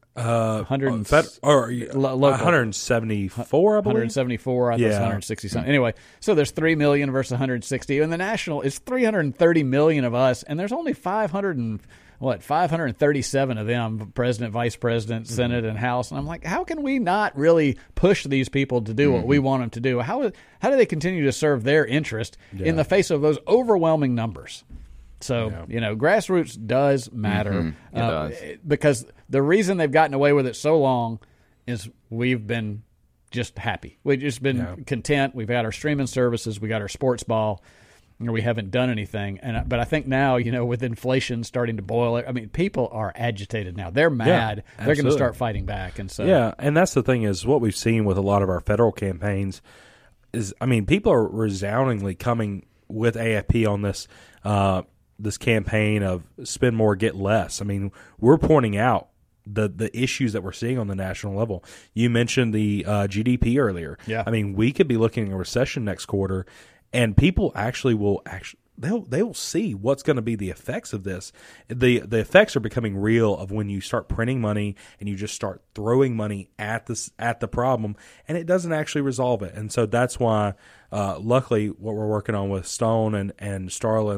Uh, one hundred fed, or lo- one hundred seventy-four, I believe. one hundred seventy-four, I thought it was Yeah. one hundred sixty something. Anyway, so there's three million versus one hundred sixty, and the national is three hundred thirty million of us, and there's only five hundred and what five hundred thirty-seven of them, president, vice president, senate, and house. And I'm like, how can we not really push these people to do what Mm-hmm. we want them to do? How how do they continue to serve their interest in the face of those overwhelming numbers? So, Yeah. you know, grassroots does matter Mm-hmm. It uh, does. because the reason they've gotten away with it so long is we've been just happy. We've just been Yeah. content. We've got our streaming services. We got our sports ball. Or we haven't done anything. And but I think now, you know, with inflation starting to boil, I mean, people are agitated now. They're mad. Yeah, They're going to absolutely. start fighting back. And so, Yeah, and that's the thing is what we've seen with a lot of our federal campaigns is, I mean, people are resoundingly coming with A F P on this uh, this campaign of spend more, get less. I mean, we're pointing out the the issues that we're seeing on the national level. You mentioned the uh, G D P earlier. Yeah. I mean, we could be looking at a recession next quarter, and people actually will actually they'll they will see what's going to be the effects of this. The the effects are becoming real of when you start printing money and you just start throwing money at this at the problem, and it doesn't actually resolve it. And so that's why, uh, luckily, what we're working on with Stone and and Starla and the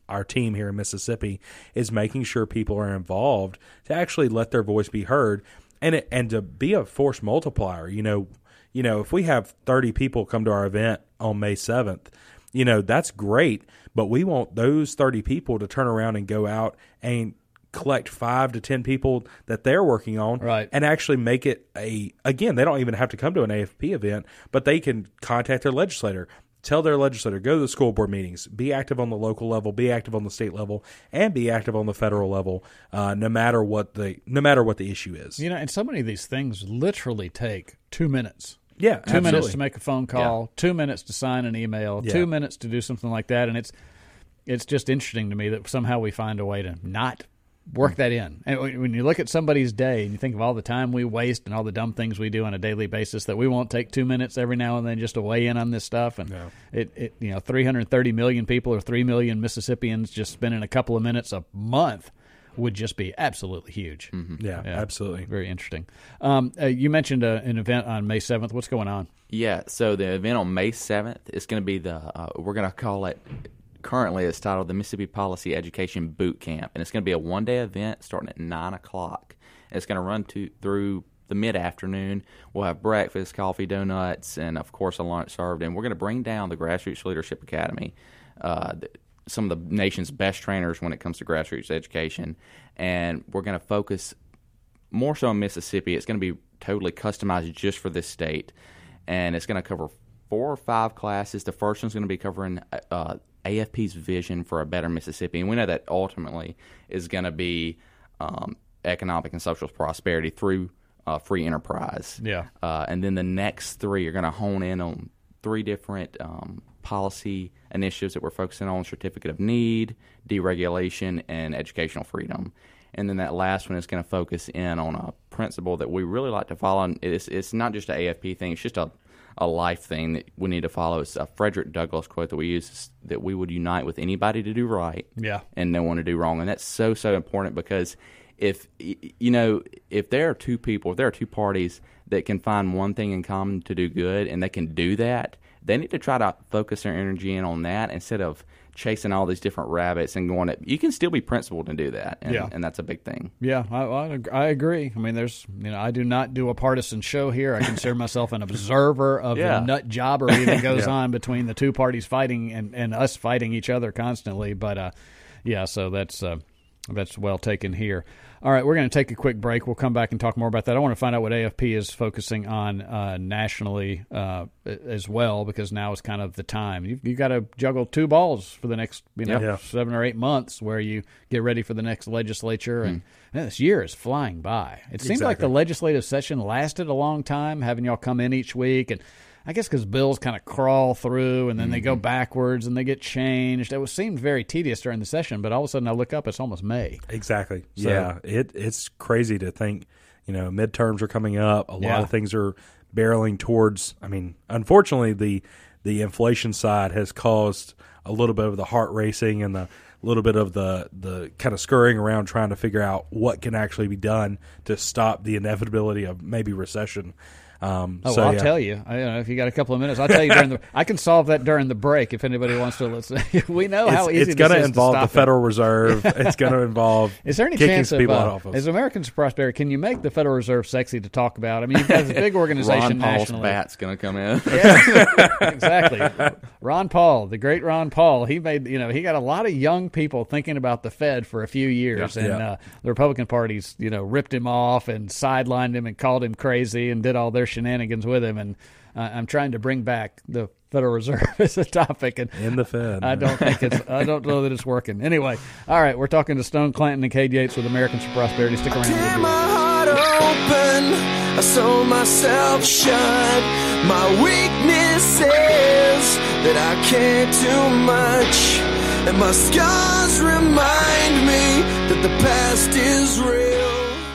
our team here in Mississippi is making sure people are involved to actually let their voice be heard, and it, and to be a force multiplier. You know, you know, if we have thirty people come to our event on May seventh, you know, that's great, but we want those thirty people to turn around and go out and collect five to ten people that they're working on, right, and actually make it a, again, they don't even have to come to an A F P event, but they can contact their legislator, tell their legislator, go to the school board meetings, be active on the local level, be active on the state level, and be active on the federal level, uh, no matter what the no matter what the issue is. You know, and so many of these things literally take two minutes. Yeah, two absolutely. minutes to make a phone call, yeah. two minutes to sign an email, yeah. two minutes to do something like that, and it's it's just interesting to me that somehow we find a way to not work that in. And when you look at somebody's day and you think of all the time we waste and all the dumb things we do on a daily basis, that we won't take two minutes every now and then just to weigh in on this stuff. And no. it, it, you know, three hundred thirty million people or three million Mississippians just spending a couple of minutes a month would just be absolutely huge. Mm-hmm. Yeah, yeah, absolutely. Very interesting. Um, uh, you mentioned uh, an event on May seventh. What's going on? Yeah, so the event on May seventh is going to be the, uh, we're going to call it, currently it's titled the Mississippi Policy Education Boot Camp, and it's going to be a one-day event starting at nine o'clock. And it's going to run to, through the mid-afternoon. We'll have breakfast, coffee, donuts, and, of course, a lunch served. And we're going to bring down the Grassroots Leadership Academy, uh, some of the nation's best trainers when it comes to grassroots education. And we're going to focus more so on Mississippi. It's going to be totally customized just for this state. And it's going to cover four or five classes. The first one's going to be covering uh, A F P's vision for a better Mississippi. And we know that ultimately is going to be um, economic and social prosperity through uh, free enterprise. Yeah. Uh, and then the next three are going to hone in on three different um, policy initiatives that we're focusing on: certificate of need, deregulation, and educational freedom. And then that last one is going to focus in on a principle that we really like to follow. And it's, it's not just an A F P thing. It's just a, a life thing that we need to follow. It's a Frederick Douglass quote that we use, that we would unite with anybody to do right, yeah, and no one to do wrong. And that's so, so important, because if, you know, if there are two people, if there are two parties that can find one thing in common to do good, and they can do that, they need to try to focus their energy in on that instead of chasing all these different rabbits and going at, you can still be principled and do that, and, yeah. and that's a big thing. Yeah, I, I, I agree. I mean, there's, you know, I do not do a partisan show here. I consider myself an observer of yeah. the nut jobbery that goes yeah. on between the two parties fighting and, and us fighting each other constantly. But uh, yeah, so that's uh, that's well taken here. All right, we're going to take a quick break. We'll come back and talk more about that. I want to find out what A F P is focusing on uh, nationally uh, as well, because now is kind of the time. You've, you've got to juggle two balls for the next you know yeah. seven or eight months where you get ready for the next legislature. And, and this year is flying by. It seems exactly. like the legislative session lasted a long time, having y'all come in each week. And I guess because bills kind of crawl through and then mm-hmm. they go backwards and they get changed. It was, seemed very tedious during the session, but all of a sudden I look up, it's almost May. Exactly. So, yeah, it it's crazy to think, you know, midterms are coming up. A lot yeah. of things are barreling towards, I mean, unfortunately, the the inflation side has caused a little bit of the heart racing and the little bit of the, the kind of scurrying around trying to figure out what can actually be done to stop the inevitability of maybe recession. Um, oh, so, well, I'll yeah. tell you. I, you know, if you got a couple of minutes, I'll tell you during the. I can solve that during the break if anybody wants to listen. We know how it's, easy it's going this to is involve to the stop Federal it. Reserve. It's going to involve is there any kicking chance people of, out uh, of office. as Americans for Prosperity, can you make the Federal Reserve sexy to talk about? I mean, you've got this big organization Ron Paul's nationally. bat's going to come in. Yeah, exactly. Ron Paul, the great Ron Paul, he made you know he got a lot of young people thinking about the Fed for a few years, yeah, and yeah. Uh, the Republican parties you know ripped him off and sidelined him and called him crazy and did all their shenanigans with him. And uh, I'm trying to bring back the Federal Reserve as a topic, and in the Fed. I don't think it's. I don't know that it's working. Anyway, all right, we're talking to Stone Clanton and Cade Yates with Americans for Prosperity. Stick around. Tear my heart open, I sew myself shut. My weakness is that I care too much, and my scars remind me that the past is real.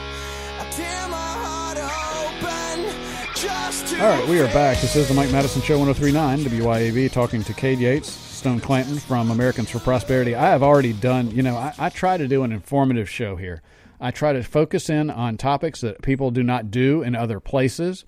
I tear my heart open just to. All right, we are back. This is the Mike Madison Show, one oh three point nine W Y A B, talking to Cade Yates, Stone Clanton from Americans for Prosperity. I have already done, you know, I, I try to do an informative show here. I try to focus in on topics that people do not do in other places. Yep.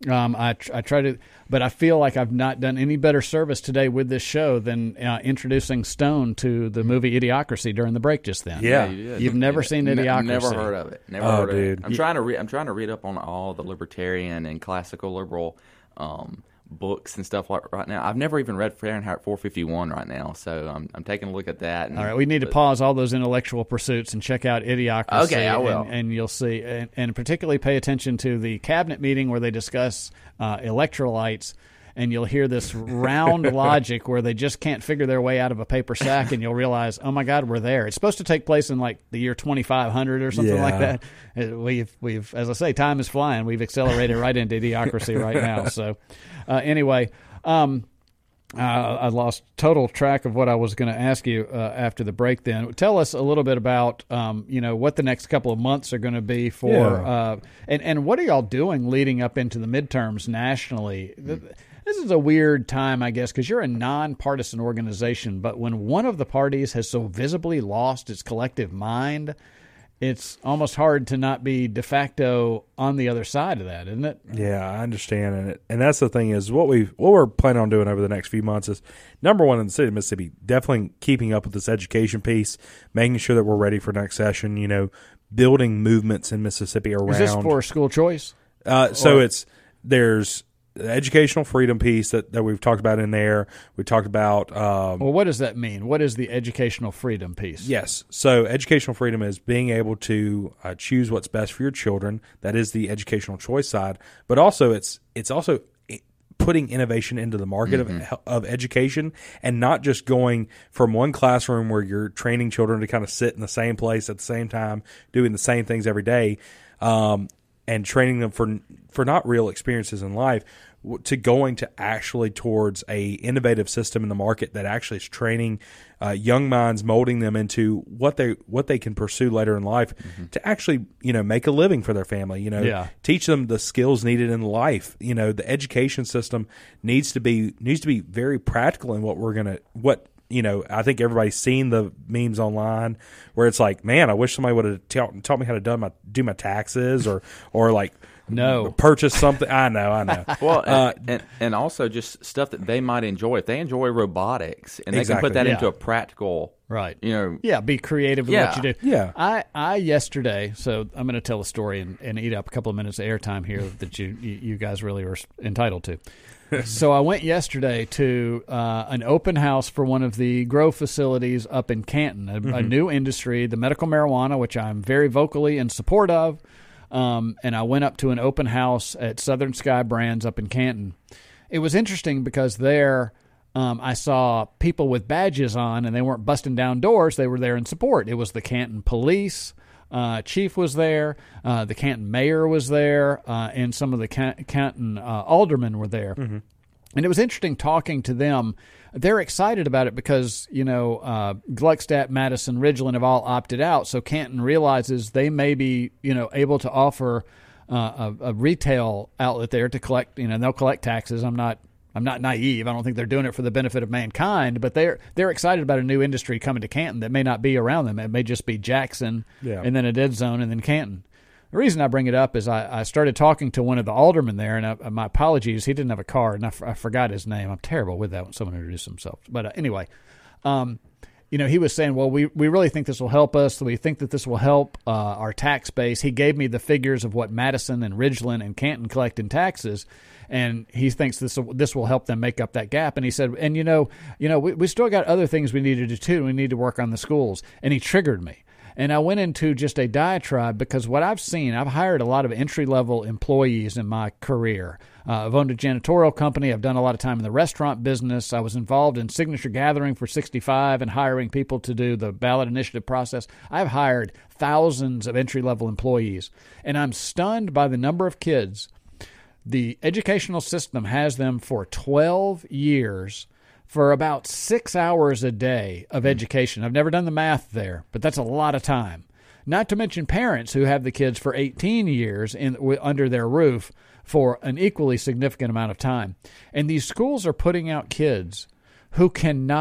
Um, I tr- I try to, but I feel like I've not done any better service today with this show than uh, introducing Stone to the movie Idiocracy during the break just then. Yeah, you you've never yeah. seen Ne- Idiocracy. Never heard of it. Never Oh, heard of dude. it. I'm trying to read. I'm trying to read up on all the libertarian and classical liberal um, books and stuff like right now. I've never even read Fahrenheit four fifty-one right now, so I'm I'm taking a look at that. And, All right, we need to but, pause all those intellectual pursuits and check out Idiocracy. Okay, I will. And, and you'll see, and, and particularly pay attention to the cabinet meeting where they discuss uh, electrolytes, and you'll hear this round logic where they just can't figure their way out of a paper sack, and you'll realize, oh my God, we're there. It's supposed to take place in like the year twenty-five hundred or something Yeah. like that. Uh, We've, we've, as I say, time is flying. We've accelerated right into Idiocracy right now. So, uh, anyway. Um, uh, I lost total track of what I was going to ask you uh, after the break. Then tell us a little bit about um, you know what the next couple of months are going to be for, Yeah. uh, and and what are y'all doing leading up into the midterms nationally? This is a weird time, I guess, because you're a nonpartisan organization, but when one of the parties has so visibly lost its collective mind, it's almost hard to not be de facto on the other side of that, isn't it? Yeah, I understand, and it, and that's the thing is what we what we're planning on doing over the next few months is number one in the state of Mississippi, definitely keeping up with this education piece, making sure that we're ready for next session. You know, building movements in Mississippi around. Is this for school choice? Uh, so Or- it's there's the educational freedom piece that, that we've talked about in there. We talked about. Um, Well, what does that mean? What is the educational freedom piece? Yes. So educational freedom is being able to uh, choose what's best for your children. That is the educational choice side. But also it's it's also putting innovation into the market Mm-hmm. of of education and not just going from one classroom where you're training children to kind of sit in the same place at the same time, doing the same things every day, um, and training them for for not real experiences in life, to going to actually towards a innovative system in the market that actually is training uh, young minds, molding them into what they what they can pursue later in life Mm-hmm. to actually, you know, make a living for their family. You know, Yeah. teach them the skills needed in life. You know, the education system needs to be needs to be very practical in what we're gonna what. You know, I think everybody's seen the memes online where it's like, man, I wish somebody would have taught, taught me how to do my do my taxes or or like no purchase something. I know, I know. Well, uh, and, and and also just stuff that they might enjoy. If they enjoy robotics and they Exactly. can put that Yeah. into a practical, Right. you know, Yeah, be creative with Yeah. what you do. Yeah. I, I yesterday, so I'm going to tell a story and, and eat up a couple of minutes of airtime here that you, you, you guys really are entitled to. So I went yesterday to uh, an open house for one of the grow facilities up in Canton, a, Mm-hmm. a new industry, the medical marijuana, which I'm very vocally in support of. Um, and I went up to an open house at Southern Sky Brands up in Canton. It was interesting because there um, I saw people with badges on, and they weren't busting down doors. They were there in support. It was the Canton Police. Uh, chief was there. Uh, the Canton mayor was there. Uh, and some of the Can- Canton uh, aldermen were there. Mm-hmm. And it was interesting talking to them. They're excited about it because, you know, uh, Gluckstadt, Madison, Ridgeland have all opted out. So Canton realizes they may be, you know, able to offer uh, a, a retail outlet there to collect, you know, they'll collect taxes. I'm not I'm not naive. I don't think they're doing it for the benefit of mankind, but they're they're excited about a new industry coming to Canton that may not be around them. It may just be Jackson Yeah. and then a dead zone and then Canton. The reason I bring it up is I, I started talking to one of the aldermen there, and I, my apologies, he didn't have a card, and I, f- I forgot his name. I'm terrible with that when someone introduces themselves. But uh, anyway, um, you know, he was saying, well, we, we really think this will help us. We think that this will help uh, our tax base. He gave me the figures of what Madison and Ridgeland and Canton collect in taxes, and he thinks this will, this will help them make up that gap. And he said, and you know, you know, we, we still got other things we need to do too. We need to work on the schools. And he triggered me. And I went into just a diatribe because what I've seen, I've hired a lot of entry-level employees in my career. Uh, I've owned a janitorial company. I've done a lot of time in the restaurant business. I was involved in Signature Gathering for sixty-five and hiring people to do the ballot initiative process. I've hired thousands of entry-level employees, and I'm stunned by the number of kids. The educational system has them for twelve years for about six hours a day of education. I've never done the math there, but that's a lot of time. Not to mention parents who have the kids for eighteen years in w- under their roof for an equally significant amount of time. And these schools are putting out kids who cannot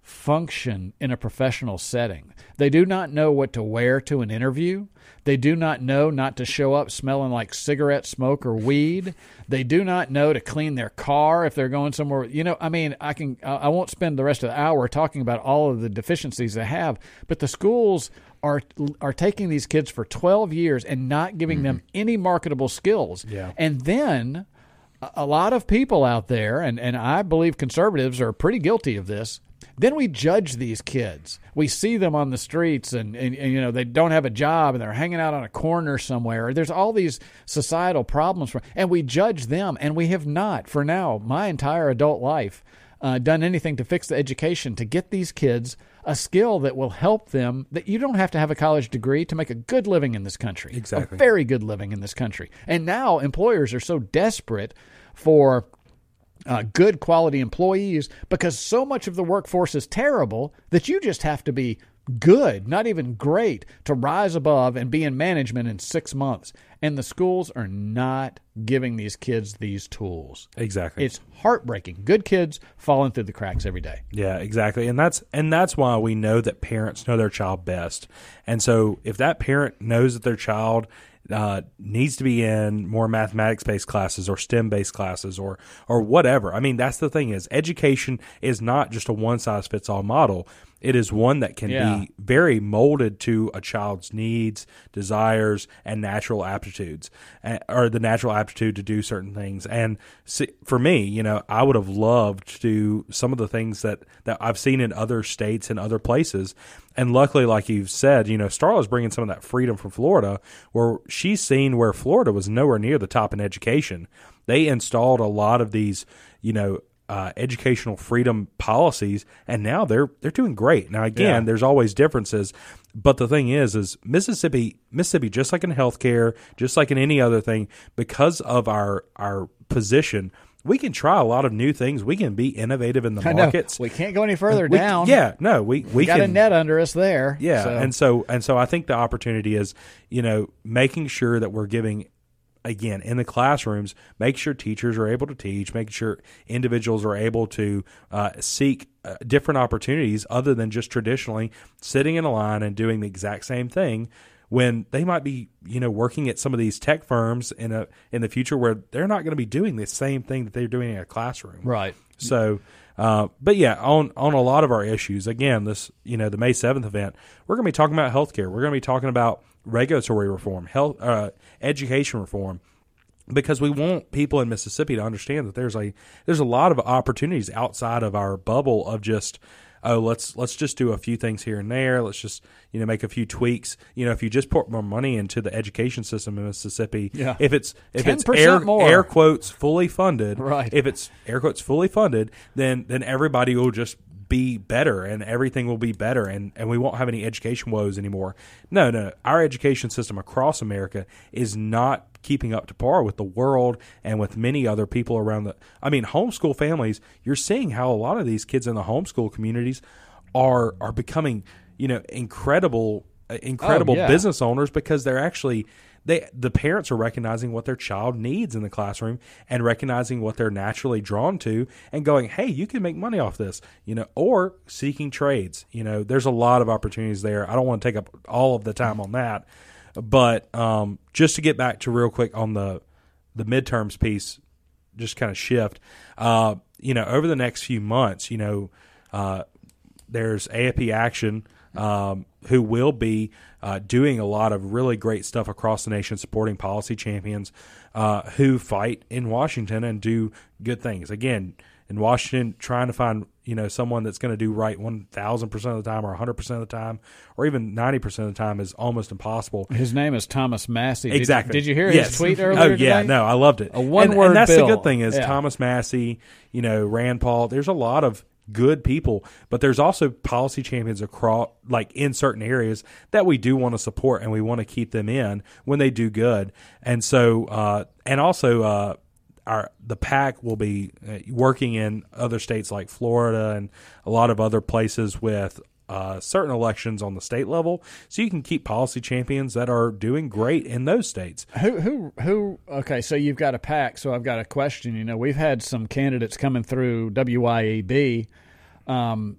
function in a professional setting. They do not know what to wear to an interview. They do not know not to show up smelling like cigarette smoke or weed. They do not know to clean their car if they're going somewhere. You know, I mean, I can I won't spend the rest of the hour talking about all of the deficiencies they have, but the schools are are taking these kids for twelve years and not giving mm-hmm. them any marketable skills. Yeah. And then a lot of people out there, and, and I believe conservatives are pretty guilty of this, then we judge these kids. We see them on the streets and, and, and, you know, they don't have a job and they're hanging out on a corner somewhere. There's all these societal problems, for, and we judge them. And we have not, for now, my entire adult life, uh, done anything to fix the education to get these kids a skill that will help them, that you don't have to have a college degree to make a good living in this country. Exactly. A very good living in this country. And now employers are so desperate for Uh, good quality employees because so much of the workforce is terrible that you just have to be good, not even great, to rise above and be in management in six months. And the schools are not giving these kids these tools. Exactly. It's heartbreaking. Good kids falling through the cracks every day. Yeah, exactly. And that's and that's why we know that parents know their child best. And so if that parent knows that their child Uh, needs to be in more mathematics-based classes or STEM-based classes or or whatever. I mean, that's the thing is education is not just a one-size-fits-all model. It is one that can Yeah. be very molded to a child's needs, desires, and natural aptitudes, uh, or the natural aptitude to do certain things. And see, for me, you know, I would have loved to do some of the things that, that I've seen in other states and other places. And luckily, like you've said, you know, Starla's bringing some of that freedom from Florida, where she's seen where Florida was nowhere near the top in education. They installed a lot of these, you know, Uh, educational freedom policies, and now they're they're doing great. Now, again, Yeah. there's always differences, but the thing is, is Mississippi, Mississippi, just like in healthcare, just like in any other thing, because of our our position, we can try a lot of new things. We can be innovative in the I know. markets. We can't go any further we, down. Yeah, no, we we, we got can, a net under us there. Yeah, so. and so and so I think the opportunity is, you know, making sure that we're giving. Again, in the classrooms, make sure teachers are able to teach, make sure individuals are able to uh, seek uh, different opportunities other than just traditionally sitting in a line and doing the exact same thing when they might be, you know, working at some of these tech firms in a in the future where they're not going to be doing the same thing that they're doing in a classroom. Right. So, uh, but yeah, on, on a lot of our issues, again, this, you know, the May seventh event, we're going to be talking about healthcare. We're going to be talking about regulatory reform, health, uh, education reform, because we want people in Mississippi to understand that there's a there's a lot of opportunities outside of our bubble of just oh let's let's just do a few things here and there, let's just you know make a few tweaks. You know, if you just put more money into the education system in Mississippi, yeah. if it's if it's air, more. air quotes fully funded, right? If it's air quotes fully funded, then then everybody will just be better and everything will be better and, and we won't have any education woes anymore. No, no. Our education system across America is not keeping up to par with the world and with many other people around the I mean, homeschool families, you're seeing how a lot of these kids in the homeschool communities are are becoming, you know, incredible incredible oh, yeah. business owners because they're actually They, the parents are recognizing what their child needs in the classroom and recognizing what they're naturally drawn to and going, hey, you can make money off this, you know, or seeking trades. You know, there's a lot of opportunities there. I don't want to take up all of the time on that. But um, just to get back to real quick on the, the midterms piece, just kind of shift, uh, you know, over the next few months, you know, uh, there's A F P Action, um, who will be uh, doing a lot of really great stuff across the nation, supporting policy champions uh, who fight in Washington and do good things. Again, in Washington, trying to find you know someone that's going to do right one thousand percent of the time or one hundred percent of the time or even ninety percent of the time is almost impossible. His name is Thomas Massie. Exactly. Did, did you hear yes. his tweet earlier Oh, yeah. today? No, I loved it. A one-word and, and that's bill. the good thing is yeah. Thomas Massie, you know, Rand Paul, there's a lot of good people, but there's also policy champions across, like in certain areas that we do want to support and we want to keep them in when they do good. And so, uh, and also, uh, our the PAC will be working in other states like Florida and a lot of other places with uh, certain elections on the state level, so you can keep policy champions that are doing great in those states. Who, who, who? Okay, so you've got a PAC. So I've got a question. You know, we've had some candidates coming through W Y E B um,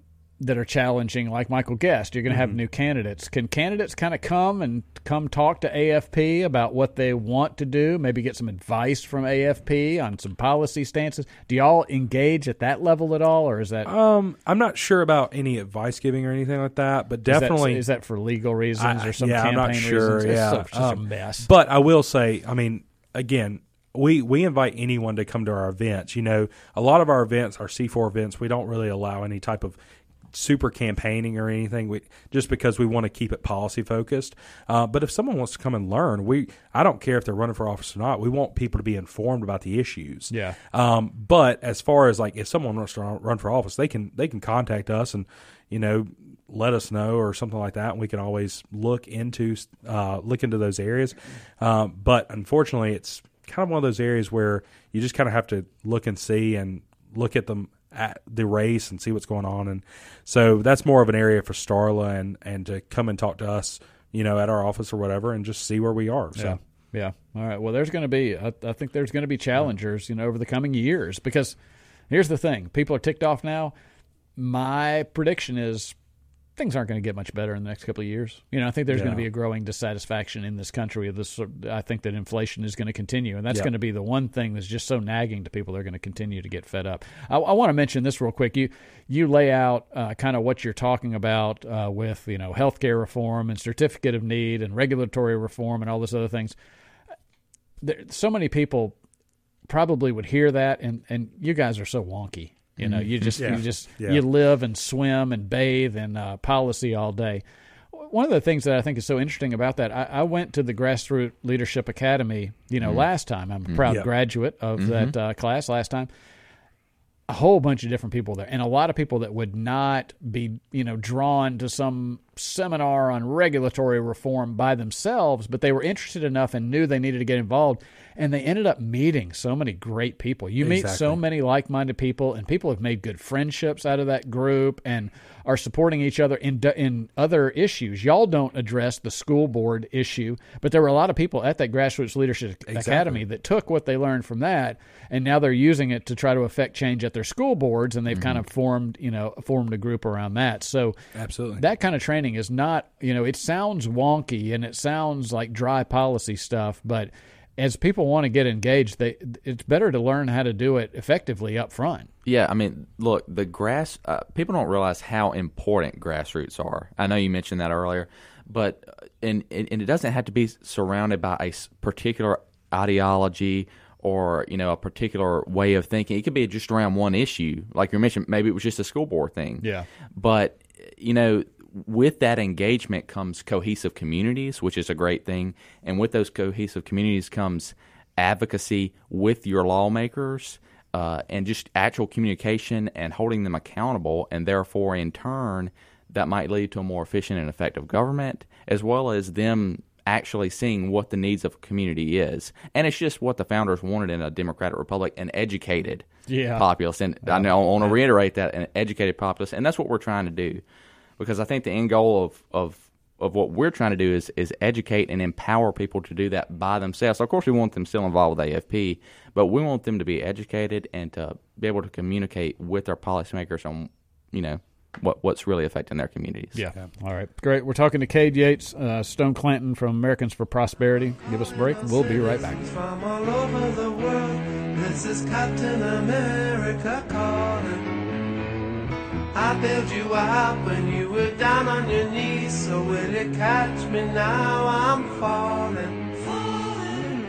that are challenging, like Michael Guest. You're going to have mm-hmm. new candidates. Can candidates kind of come and come talk to A F P about what they want to do, maybe get some advice from A F P on some policy stances? Do y'all engage at that level at all, or is that... Um, I'm not sure about any advice giving or anything like that, but definitely... Is that, is that for legal reasons I, or some yeah, campaign I'm not sure, reasons? Yeah. It's just um, a mess. But I will say, I mean, again... We we invite anyone to come to our events. You know, a lot of our events, our C four events, we don't really allow any type of super campaigning or anything. We just because we want to keep it policy focused. Uh, but if someone wants to come and learn, we I don't care if they're running for office or not. We want people to be informed about the issues. Yeah. Um. But as far as like if someone wants to run for office, they can they can contact us and you know let us know or something like that, and we can always look into uh look into those areas. Um. But unfortunately, it's kind of one of those areas where you just kind of have to look and see and look at them at the race and see what's going on. And so that's more of an area for Starla and, and to come and talk to us, you know, at our office or whatever and just see where we are. So. Yeah. Yeah. All right. Well, there's going to be, I, I think there's going to be challengers, you know, over the coming years, because here's the thing. People are ticked off now. My prediction is things aren't going to get much better in the next couple of years. You know, I think there's yeah. going to be a growing dissatisfaction in this country. Of this, I think that inflation is going to continue, and that's yeah. going to be the one thing that's just so nagging to people. They're going to continue to get fed up. I, I want to mention this real quick. You you lay out uh, kind of what you're talking about uh, with you know healthcare reform and certificate of need and regulatory reform and all those other things. There, so many people probably would hear that, and, and you guys are so wonky. You know, you just yeah. you just yeah. you live and swim and bathe in uh, policy all day. One of the things that I think is so interesting about that, I, I went to the Grassroots Leadership Academy, you know, mm-hmm. last time. I'm a proud yeah. graduate of mm-hmm. that uh, class last time. A whole bunch of different people there, and a lot of people that would not be, you know, drawn to some seminar on regulatory reform by themselves, but they were interested enough and knew they needed to get involved, and they ended up meeting so many great people. You exactly. meet so many like-minded people, and people have made good friendships out of that group and are supporting each other in in other issues. Y'all don't address the school board issue, but there were a lot of people at that Grassroots Leadership exactly. Academy that took what they learned from that, and now they're using it to try to affect change at their school boards, and they've mm-hmm. kind of formed, you know, formed a group around that. So absolutely, that kind of training is not, you know, it sounds wonky and it sounds like dry policy stuff, but as people want to get engaged, they it's better to learn how to do it effectively up front. Yeah, I mean, look, the grass uh, people don't realize how important grassroots are. I know you mentioned that earlier, but and and it doesn't have to be surrounded by a particular ideology or, you know, a particular way of thinking. It could be just around one issue. Like you mentioned, maybe it was just a school board thing. Yeah. But, you know, with that engagement comes cohesive communities, which is a great thing. And with those cohesive communities comes advocacy with your lawmakers uh, and just actual communication and holding them accountable. And therefore, in turn, that might lead to a more efficient and effective government, as well as them actually seeing what the needs of a community is. And it's just what the founders wanted in a democratic republic, an educated yeah. populace. And I, know, I want to reiterate that, an educated populace. And that's what we're trying to do. Because I think the end goal of, of, of what we're trying to do is, is educate and empower people to do that by themselves. So of course, we want them still involved with A F P, but we want them to be educated and to be able to communicate with our policymakers on, you know, what what's really affecting their communities. Yeah. yeah. All right. Great. We're talking to Cade Yates, uh, Stone Clanton from Americans for Prosperity. Give us a break. We'll be right back. From all over the world, this is Captain America calling. I bailed you out when you were down on your knees, so will you catch me now? I'm falling, falling.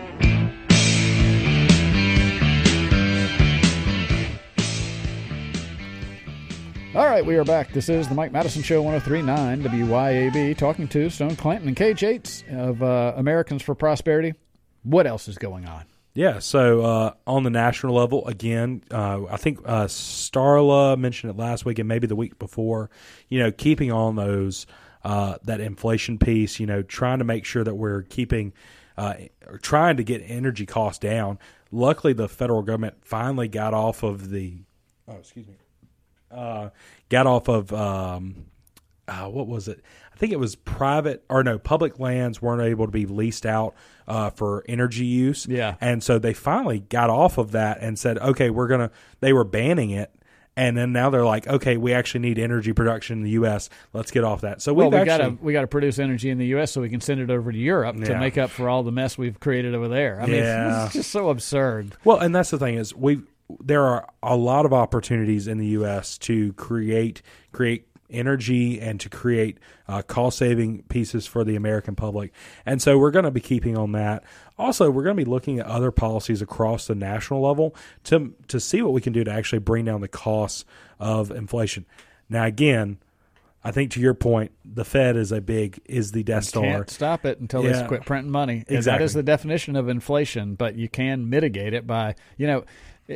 All right, we are back. This is the Mike Madison Show, one oh three point nine W Y A B, talking to Stone Clanton and Cade Yates of uh, Americans for Prosperity. What else is going on? Yeah, so uh, on the national level, again, uh, I think uh, Starla mentioned it last week and maybe the week before, you know, keeping on those, uh, that inflation piece, you know, trying to make sure that we're keeping, uh, or trying to get energy costs down. Luckily, the federal government finally got off of the, oh, excuse me, uh, got off of, um, uh, what was it? I think it was private or no, public lands weren't able to be leased out uh, for energy use. Yeah. And so they finally got off of that and said, okay, we're going to, they were banning it. And then now they're like, okay, we actually need energy production in the U S. Let's get off that. So well, we've we actually got to we got to produce energy in the U S so we can send it over to Europe Yeah. to make up for all the mess we've created over there. I mean, Yeah. it's just so absurd. Well, and that's the thing is we there are a lot of opportunities in the U S to create create energy and to create uh, cost saving pieces for the American public, and so we're going to be keeping on that. Also, we're going to be looking at other policies across the national level to to see what we can do to actually bring down the costs of inflation. Now, again, I think to your point, the Fed is a big is the Death Star. Can't stop it until Yeah. they quit printing money. Exactly. That is the definition of inflation, but you can mitigate it by, you know,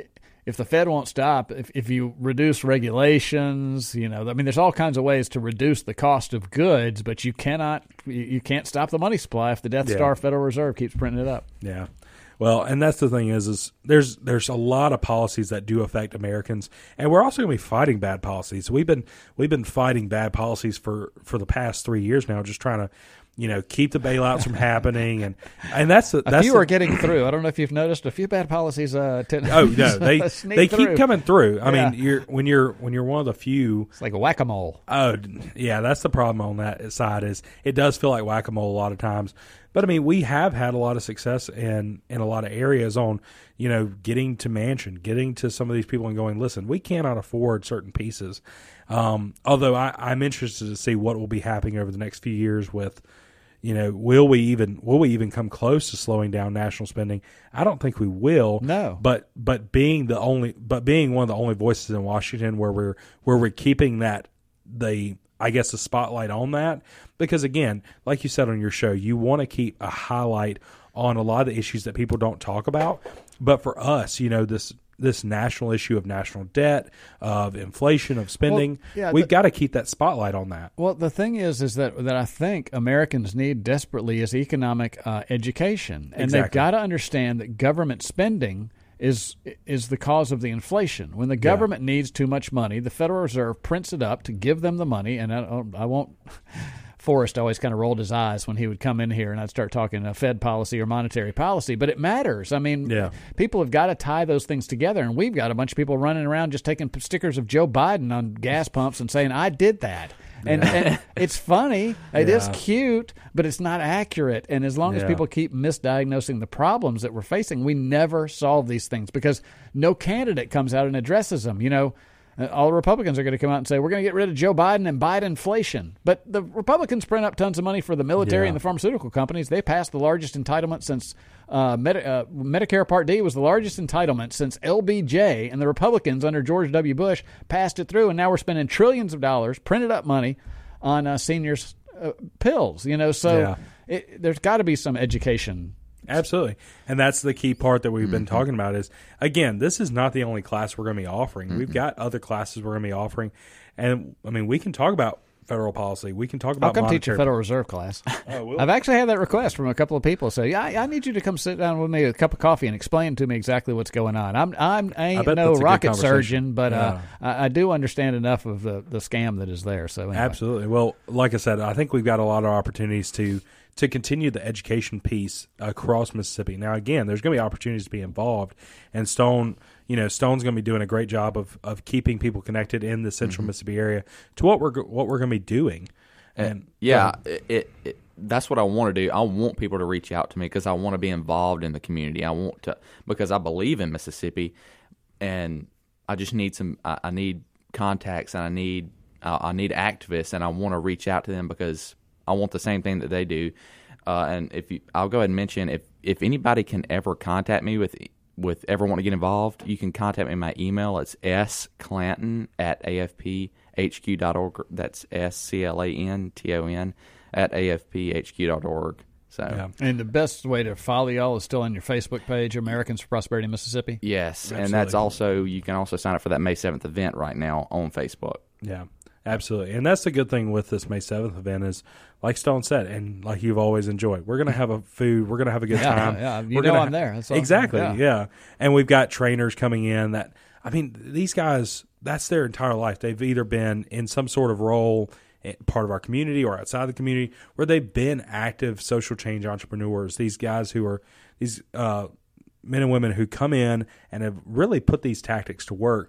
if the Fed won't stop, if, if you reduce regulations, you know, I mean, there's all kinds of ways to reduce the cost of goods, but you cannot, you, you can't stop the money supply if the Death Yeah. Star Federal Reserve keeps printing it up. Yeah. Well, and that's the thing is, is there's there's a lot of policies that do affect Americans, and we're also going to be fighting bad policies. We've been we've been fighting bad policies for, for the past three years now, just trying to, you know, keep the bailouts from happening, and and that's the, A that's few the, are getting through. I don't know if you've noticed a few bad policies. Uh, tend, oh no, they sneak they through. keep coming through. I Yeah. mean, you're when you're when you're one of the few. It's like a whack-a-mole. Oh yeah, that's the problem on that side is it does feel like whack-a-mole a lot of times. But I mean, we have had a lot of success in in a lot of areas on, you know, getting to Manchin, getting to some of these people and going, listen, we cannot afford certain pieces. Um, although I, I'm interested to see what will be happening over the next few years with, you know, will we even will we even come close to slowing down national spending? I don't think we will. No. But but being the only but being one of the only voices in Washington where we're where we're keeping that the I guess the spotlight on that, because again, like you said on your show, you want to keep a highlight on a lot of the issues that people don't talk about. But for us, you know, this this national issue of national debt, of inflation, of spending, Well, yeah, we've the- got to keep that spotlight on that. Well, the thing is, is that that I think Americans need desperately is economic uh, education, and they've Exactly. got to understand that government spending is is the cause of the inflation. When the government needs too much money, the Federal Reserve prints it up to give them the money, and I, don't- I won't. Forrest always kind of rolled his eyes when he would come in here and I'd start talking uh, Fed policy or monetary policy, but it matters. I mean, Yeah. people have got to tie those things together, and we've got a bunch of people running around just taking stickers of Joe Biden on gas pumps and saying, I did that. And, and it's funny. It is Yeah. cute, but it's not accurate. And as long as Yeah. people keep misdiagnosing the problems that we're facing, we never solve these things because no candidate comes out and addresses them. You know, uh, all the Republicans are going to come out and say, we're going to get rid of Joe Biden and Biden inflation. But the Republicans print up tons of money for the military Yeah. and the pharmaceutical companies. They passed the largest entitlement since uh, Medi- uh, Medicare Part D was the largest entitlement since L B J, and the Republicans under George W. Bush passed it through, and now we're spending trillions of dollars, printed up money, on uh, seniors' uh, pills. You know, so Yeah. it, there's got to be some education. Absolutely. And that's the key part that we've Mm-hmm. been talking about is, again, this is not the only class we're going to be offering. Mm-hmm. We've got other classes we're going to be offering. And, I mean, we can talk about federal policy. We can talk about I'll come teach a monetary- Federal Reserve class. Oh, we'll- I've actually had that request from a couple of people. Say, yeah, I, I need you to come sit down with me with a cup of coffee and explain to me exactly what's going on. I'm, I'm, I ain't bet no that's a good rocket conversation. surgeon, but uh, Yeah. I, I do understand enough of the, the scam that is there. So anyway. Absolutely. Well, like I said, I think we've got a lot of opportunities to to continue the education piece across Mississippi. Now, again, there's going to be opportunities to be involved, and Stone, you know, Stone's going to be doing a great job of, of keeping people connected in the Central Mhm. Mississippi area to what we're go- what we're going to be doing. And yeah, it, it, it that's what I want to do. I want people to reach out to me because I want to be involved in the community. I want to because I believe in Mississippi, and I just need some. I, I need contacts, and I need uh, I need activists, and I want to reach out to them because I want the same thing that they do. Uh, and if you, I'll go ahead and mention if if anybody can ever contact me with with ever want to get involved, you can contact me in my email. It's sclanton at a f p h q dot org. That's S C L A N T O N at a f p h q dot org. So, Yeah. And the best way to follow y'all is still on your Facebook page, Americans for Prosperity Mississippi. yes, Absolutely. and that's also you can also sign up for that May seventh event right now on Facebook. Yeah, absolutely. And that's the good thing with this May seventh event is, like Stone said, and like you've always enjoyed, we're going to have a food, we're going to have a good Yeah, time. yeah, you We're know gonna I'm there. That's all. Exactly, Yeah. yeah. And we've got trainers coming in that, I mean, these guys, that's their entire life. They've either been in some sort of role, in part of our community or outside the community, where they've been active social change entrepreneurs. These guys who are, these uh, men and women who come in and have really put these tactics to work.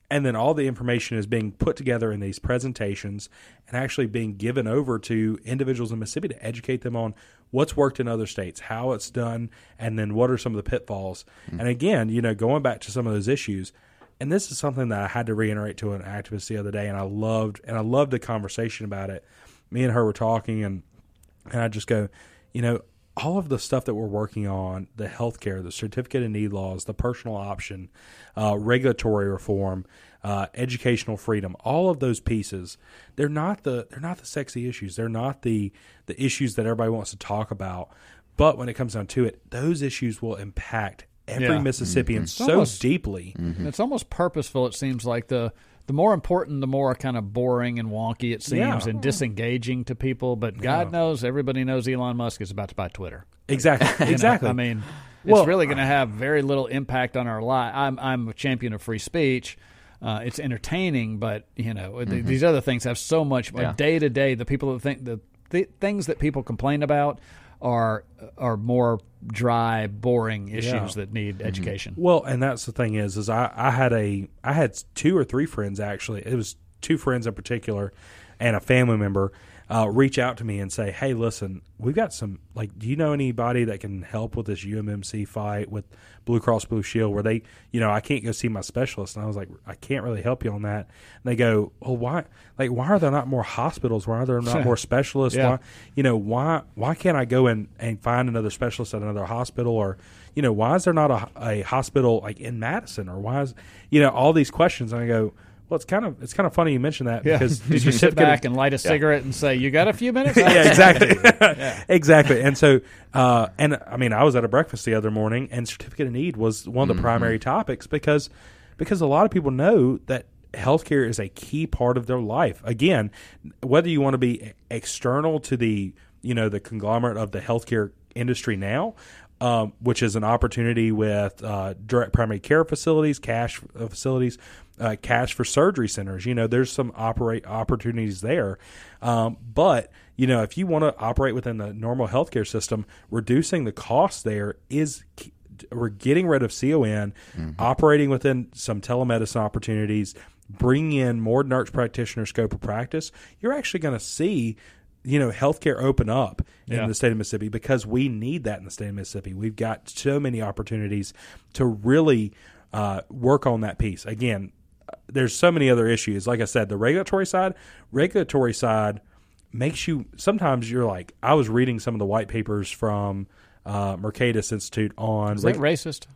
And then all the information is being put together in these presentations and actually being given over to individuals in Mississippi to educate them on what's worked in other states, how it's done, and then what are some of the pitfalls. Mm-hmm. And again, you know, going back to some of those issues, and this is something that I had to reiterate to an activist the other day, and I loved, and I loved the conversation about it. Me and her were talking, and and I just go, you know, all of the stuff that we're working on, the healthcare, the certificate of need laws, the personal option, uh, regulatory reform, uh, educational freedom, all of those pieces, they're not the they're not the sexy issues. They're not the the issues that everybody wants to talk about. But when it comes down to it, those issues will impact every Yeah. Mississippian Mm-hmm. so almost, deeply. Mm-hmm. It's almost purposeful, it seems like. The the more important, the more kind of boring and wonky it seems Yeah. and disengaging to people. But God Yeah. knows, everybody knows Elon Musk is about to buy Twitter. Exactly. You know, Exactly. I mean, it's Well, really going to have very little impact on our life. I'm, I'm a champion of free speech. Uh, it's entertaining, but, you know, th- Mm-hmm. these other things have so much Yeah. day to day. The people that think the th- things that people complain about are are more dry, boring issues Yeah. that need education. Well, and that's the thing is, is I, I had a I had two or three friends actually. It was two friends in particular, and a family member uh, reach out to me and say, "Hey, listen, we've got some like, do you know anybody that can help with this U M M C fight with Blue Cross Blue Shield? Where they, you know, I can't go see my specialist." And I was like, "I can't really help you on that." And they go, "Well, why? Like, why are there not more hospitals? Why are there not more specialists? Yeah. Why, you know, why why can't I go and, and find another specialist at another hospital? Or, you know, why is there not a, a hospital like in Madison? Or why is, you know, all these questions?" And I go, well, it's kind of it's kind of funny you mentioned that Yeah. because Did you sit back and light a cigarette and say, "You got a few minutes?" yeah, exactly, exactly. And so, uh, and I mean, I was at a breakfast the other morning, and certificate of need was one of the Mm-hmm. primary topics because because a lot of people know that healthcare is a key part of their life. Again, whether you want to be external to the you know the conglomerate of the healthcare industry now. Um, which is an opportunity with uh, direct primary care facilities, cash uh, facilities, uh, cash for surgery centers. You know, there's some operate opportunities there. Um, but, you know, if you want to operate within the normal healthcare system, reducing the cost there is key. We're getting rid of C O N, mm-hmm. operating within some telemedicine opportunities, bringing in more nurse practitioner scope of practice. You're actually going to see you know, healthcare open up in Yeah. the state of Mississippi because we need that in the state of Mississippi. We've got so many opportunities to really uh, work on that piece. Again, there's so many other issues. Like I said, the regulatory side, regulatory side makes you, sometimes you're like, I was reading some of the white papers from uh, Mercatus Institute on. Is that racist?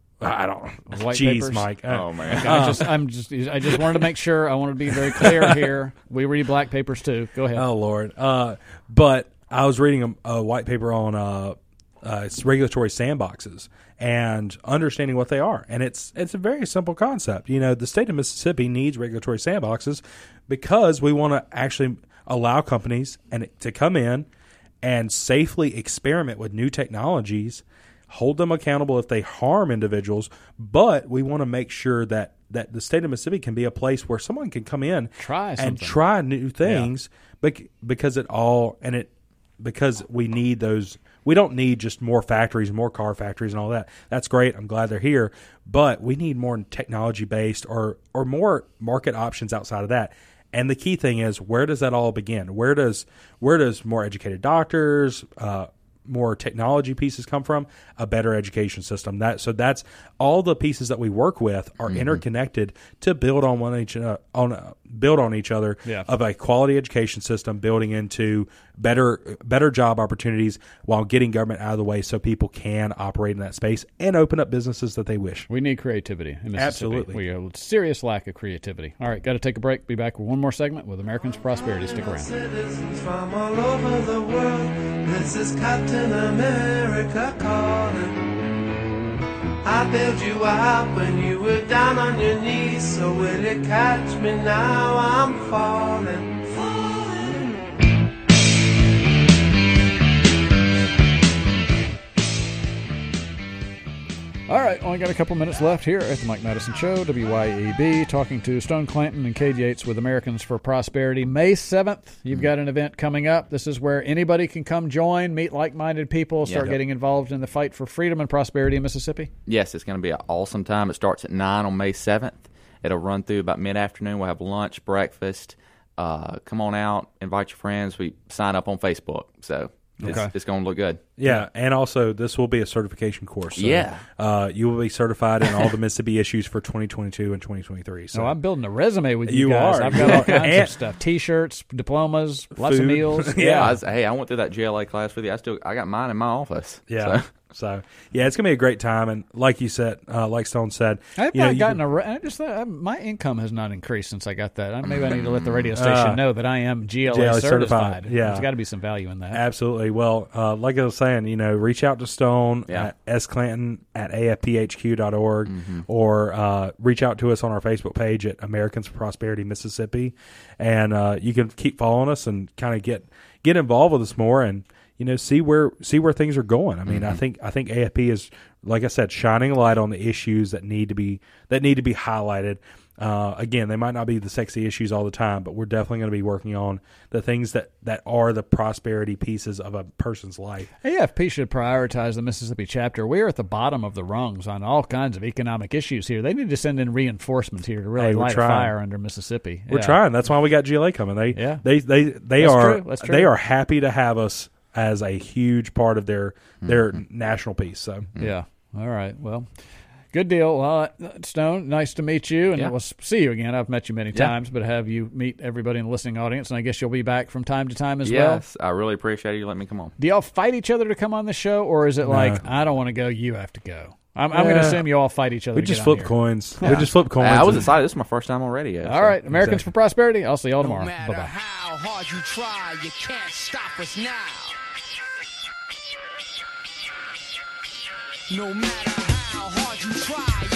I don't. White Jeez, papers? Mike. Oh man. Okay, I just, I'm just, I just wanted to make sure. I wanted to be very clear here. We read black papers too. Go ahead. Oh Lord. Uh, but I was reading a, a white paper on uh, uh, it's regulatory sandboxes and understanding what they are, and it's it's a very simple concept. You know, the state of Mississippi needs regulatory sandboxes because we want to actually allow companies and to come in and safely experiment with new technologies. Hold them accountable if they harm individuals, but we want to make sure that, that the state of Mississippi can be a place where someone can come in try and try new things yeah. because it all and it because we need those. We don't need just more factories, more car factories, and all that. That's great. I'm glad they're here, but we need more technology based or or more market options outside of that. And the key thing is, where does that all begin? Where does where does more educated doctors, uh, more technology pieces come from? A better education system. That so that's all the pieces that we work with are mm-hmm. interconnected to build on one each uh, on uh, build on each other yeah. of a quality education system, building into better better job opportunities while getting government out of the way so people can operate in that space and open up businesses that they wish. We need creativity in Mississippi. Absolutely. We have a serious lack of creativity. All right, got to take a break. Be back with one more segment with Americans for Prosperity. Stick around. Citizens from all over the world, this is Captain America calling. I bailed you out when you were down on your knees, so will you catch me now? I'm falling, falling. All right, only got a couple minutes left here at the Mike Madison Show, W Y E B, talking to Stone Clanton and Cade Yates with Americans for Prosperity. May seventh, you've mm-hmm. got an event coming up. This is where anybody can come join, meet like-minded people, start yeah. getting involved in the fight for freedom and prosperity in Mississippi. Yes, it's going to be an awesome time. It starts at nine on May seventh, It'll run through about mid-afternoon. We'll have lunch, breakfast. Uh, come on out, invite your friends. We sign up on Facebook, so it's, Okay. it's going to look good. Yeah, and also this will be a certification course. So, Yeah. uh, you will be certified in all the Mississippi issues for twenty twenty-two and twenty twenty-three. So So I'm building a resume with you, You guys. are. I've got all kinds And- of stuff: T-shirts, diplomas, lots of Food. meals. Yeah, I was, hey, I went through that G L A class with you. I still, I got mine in my office. Yeah. So. So yeah, it's gonna be a great time, and like you said, uh, like Stone said, I've you know, not you gotten can- a. Re- I just thought I, my income has not increased since I got that. I- Maybe I need to let the radio station Uh, know that I am G L A, G L A certified. certified, yeah. There's got to be some value in that. Absolutely. Well, uh, like I was saying, you know, reach out to Stone Yeah. at s clanton at a f p h q dot org Mm-hmm. or uh, reach out to us on our Facebook page at Americans for Prosperity Mississippi, and uh, you can keep following us and kind of get get involved with us more, and you know, see where see where things are going. I mean, Mm-hmm. I think I think A F P is, like I said, shining a light on the issues that need to be that need to be highlighted. Uh, again, they might not be the sexy issues all the time, but we're definitely going to be working on the things that, that are the prosperity pieces of a person's life. A F P should prioritize the Mississippi chapter. We are at the bottom of the rungs on all kinds of economic issues here. They need to send in reinforcements here to really Hey, we're light a trying. fire under Mississippi. We're Yeah. trying. That's why we got G L A coming. They Yeah. they they they That's are true. That's true. they are happy to have us as a huge part of their their national piece. So Yeah. All right. Well, good deal. Well, uh, Stone, nice to meet you, and Yeah. we'll s- see you again. I've met you many Yeah. times, but have you meet everybody in the listening audience, and I guess you'll be back from time to time as well. Yes, I really appreciate you letting me come on. Do y'all fight each other to come on the show, or is it like, I don't want to go, you have to go? I'm, I'm going to Yeah. assume you all fight each other. we to just get on flip here. coins. We just flip coins. Hey, I was and- excited. This is my first time on radio. All so- right, Americans Exactly. for Prosperity. I'll see y'all tomorrow. No Bye matter bye. how hard you try, you can't stop us now. No matter how hard you try,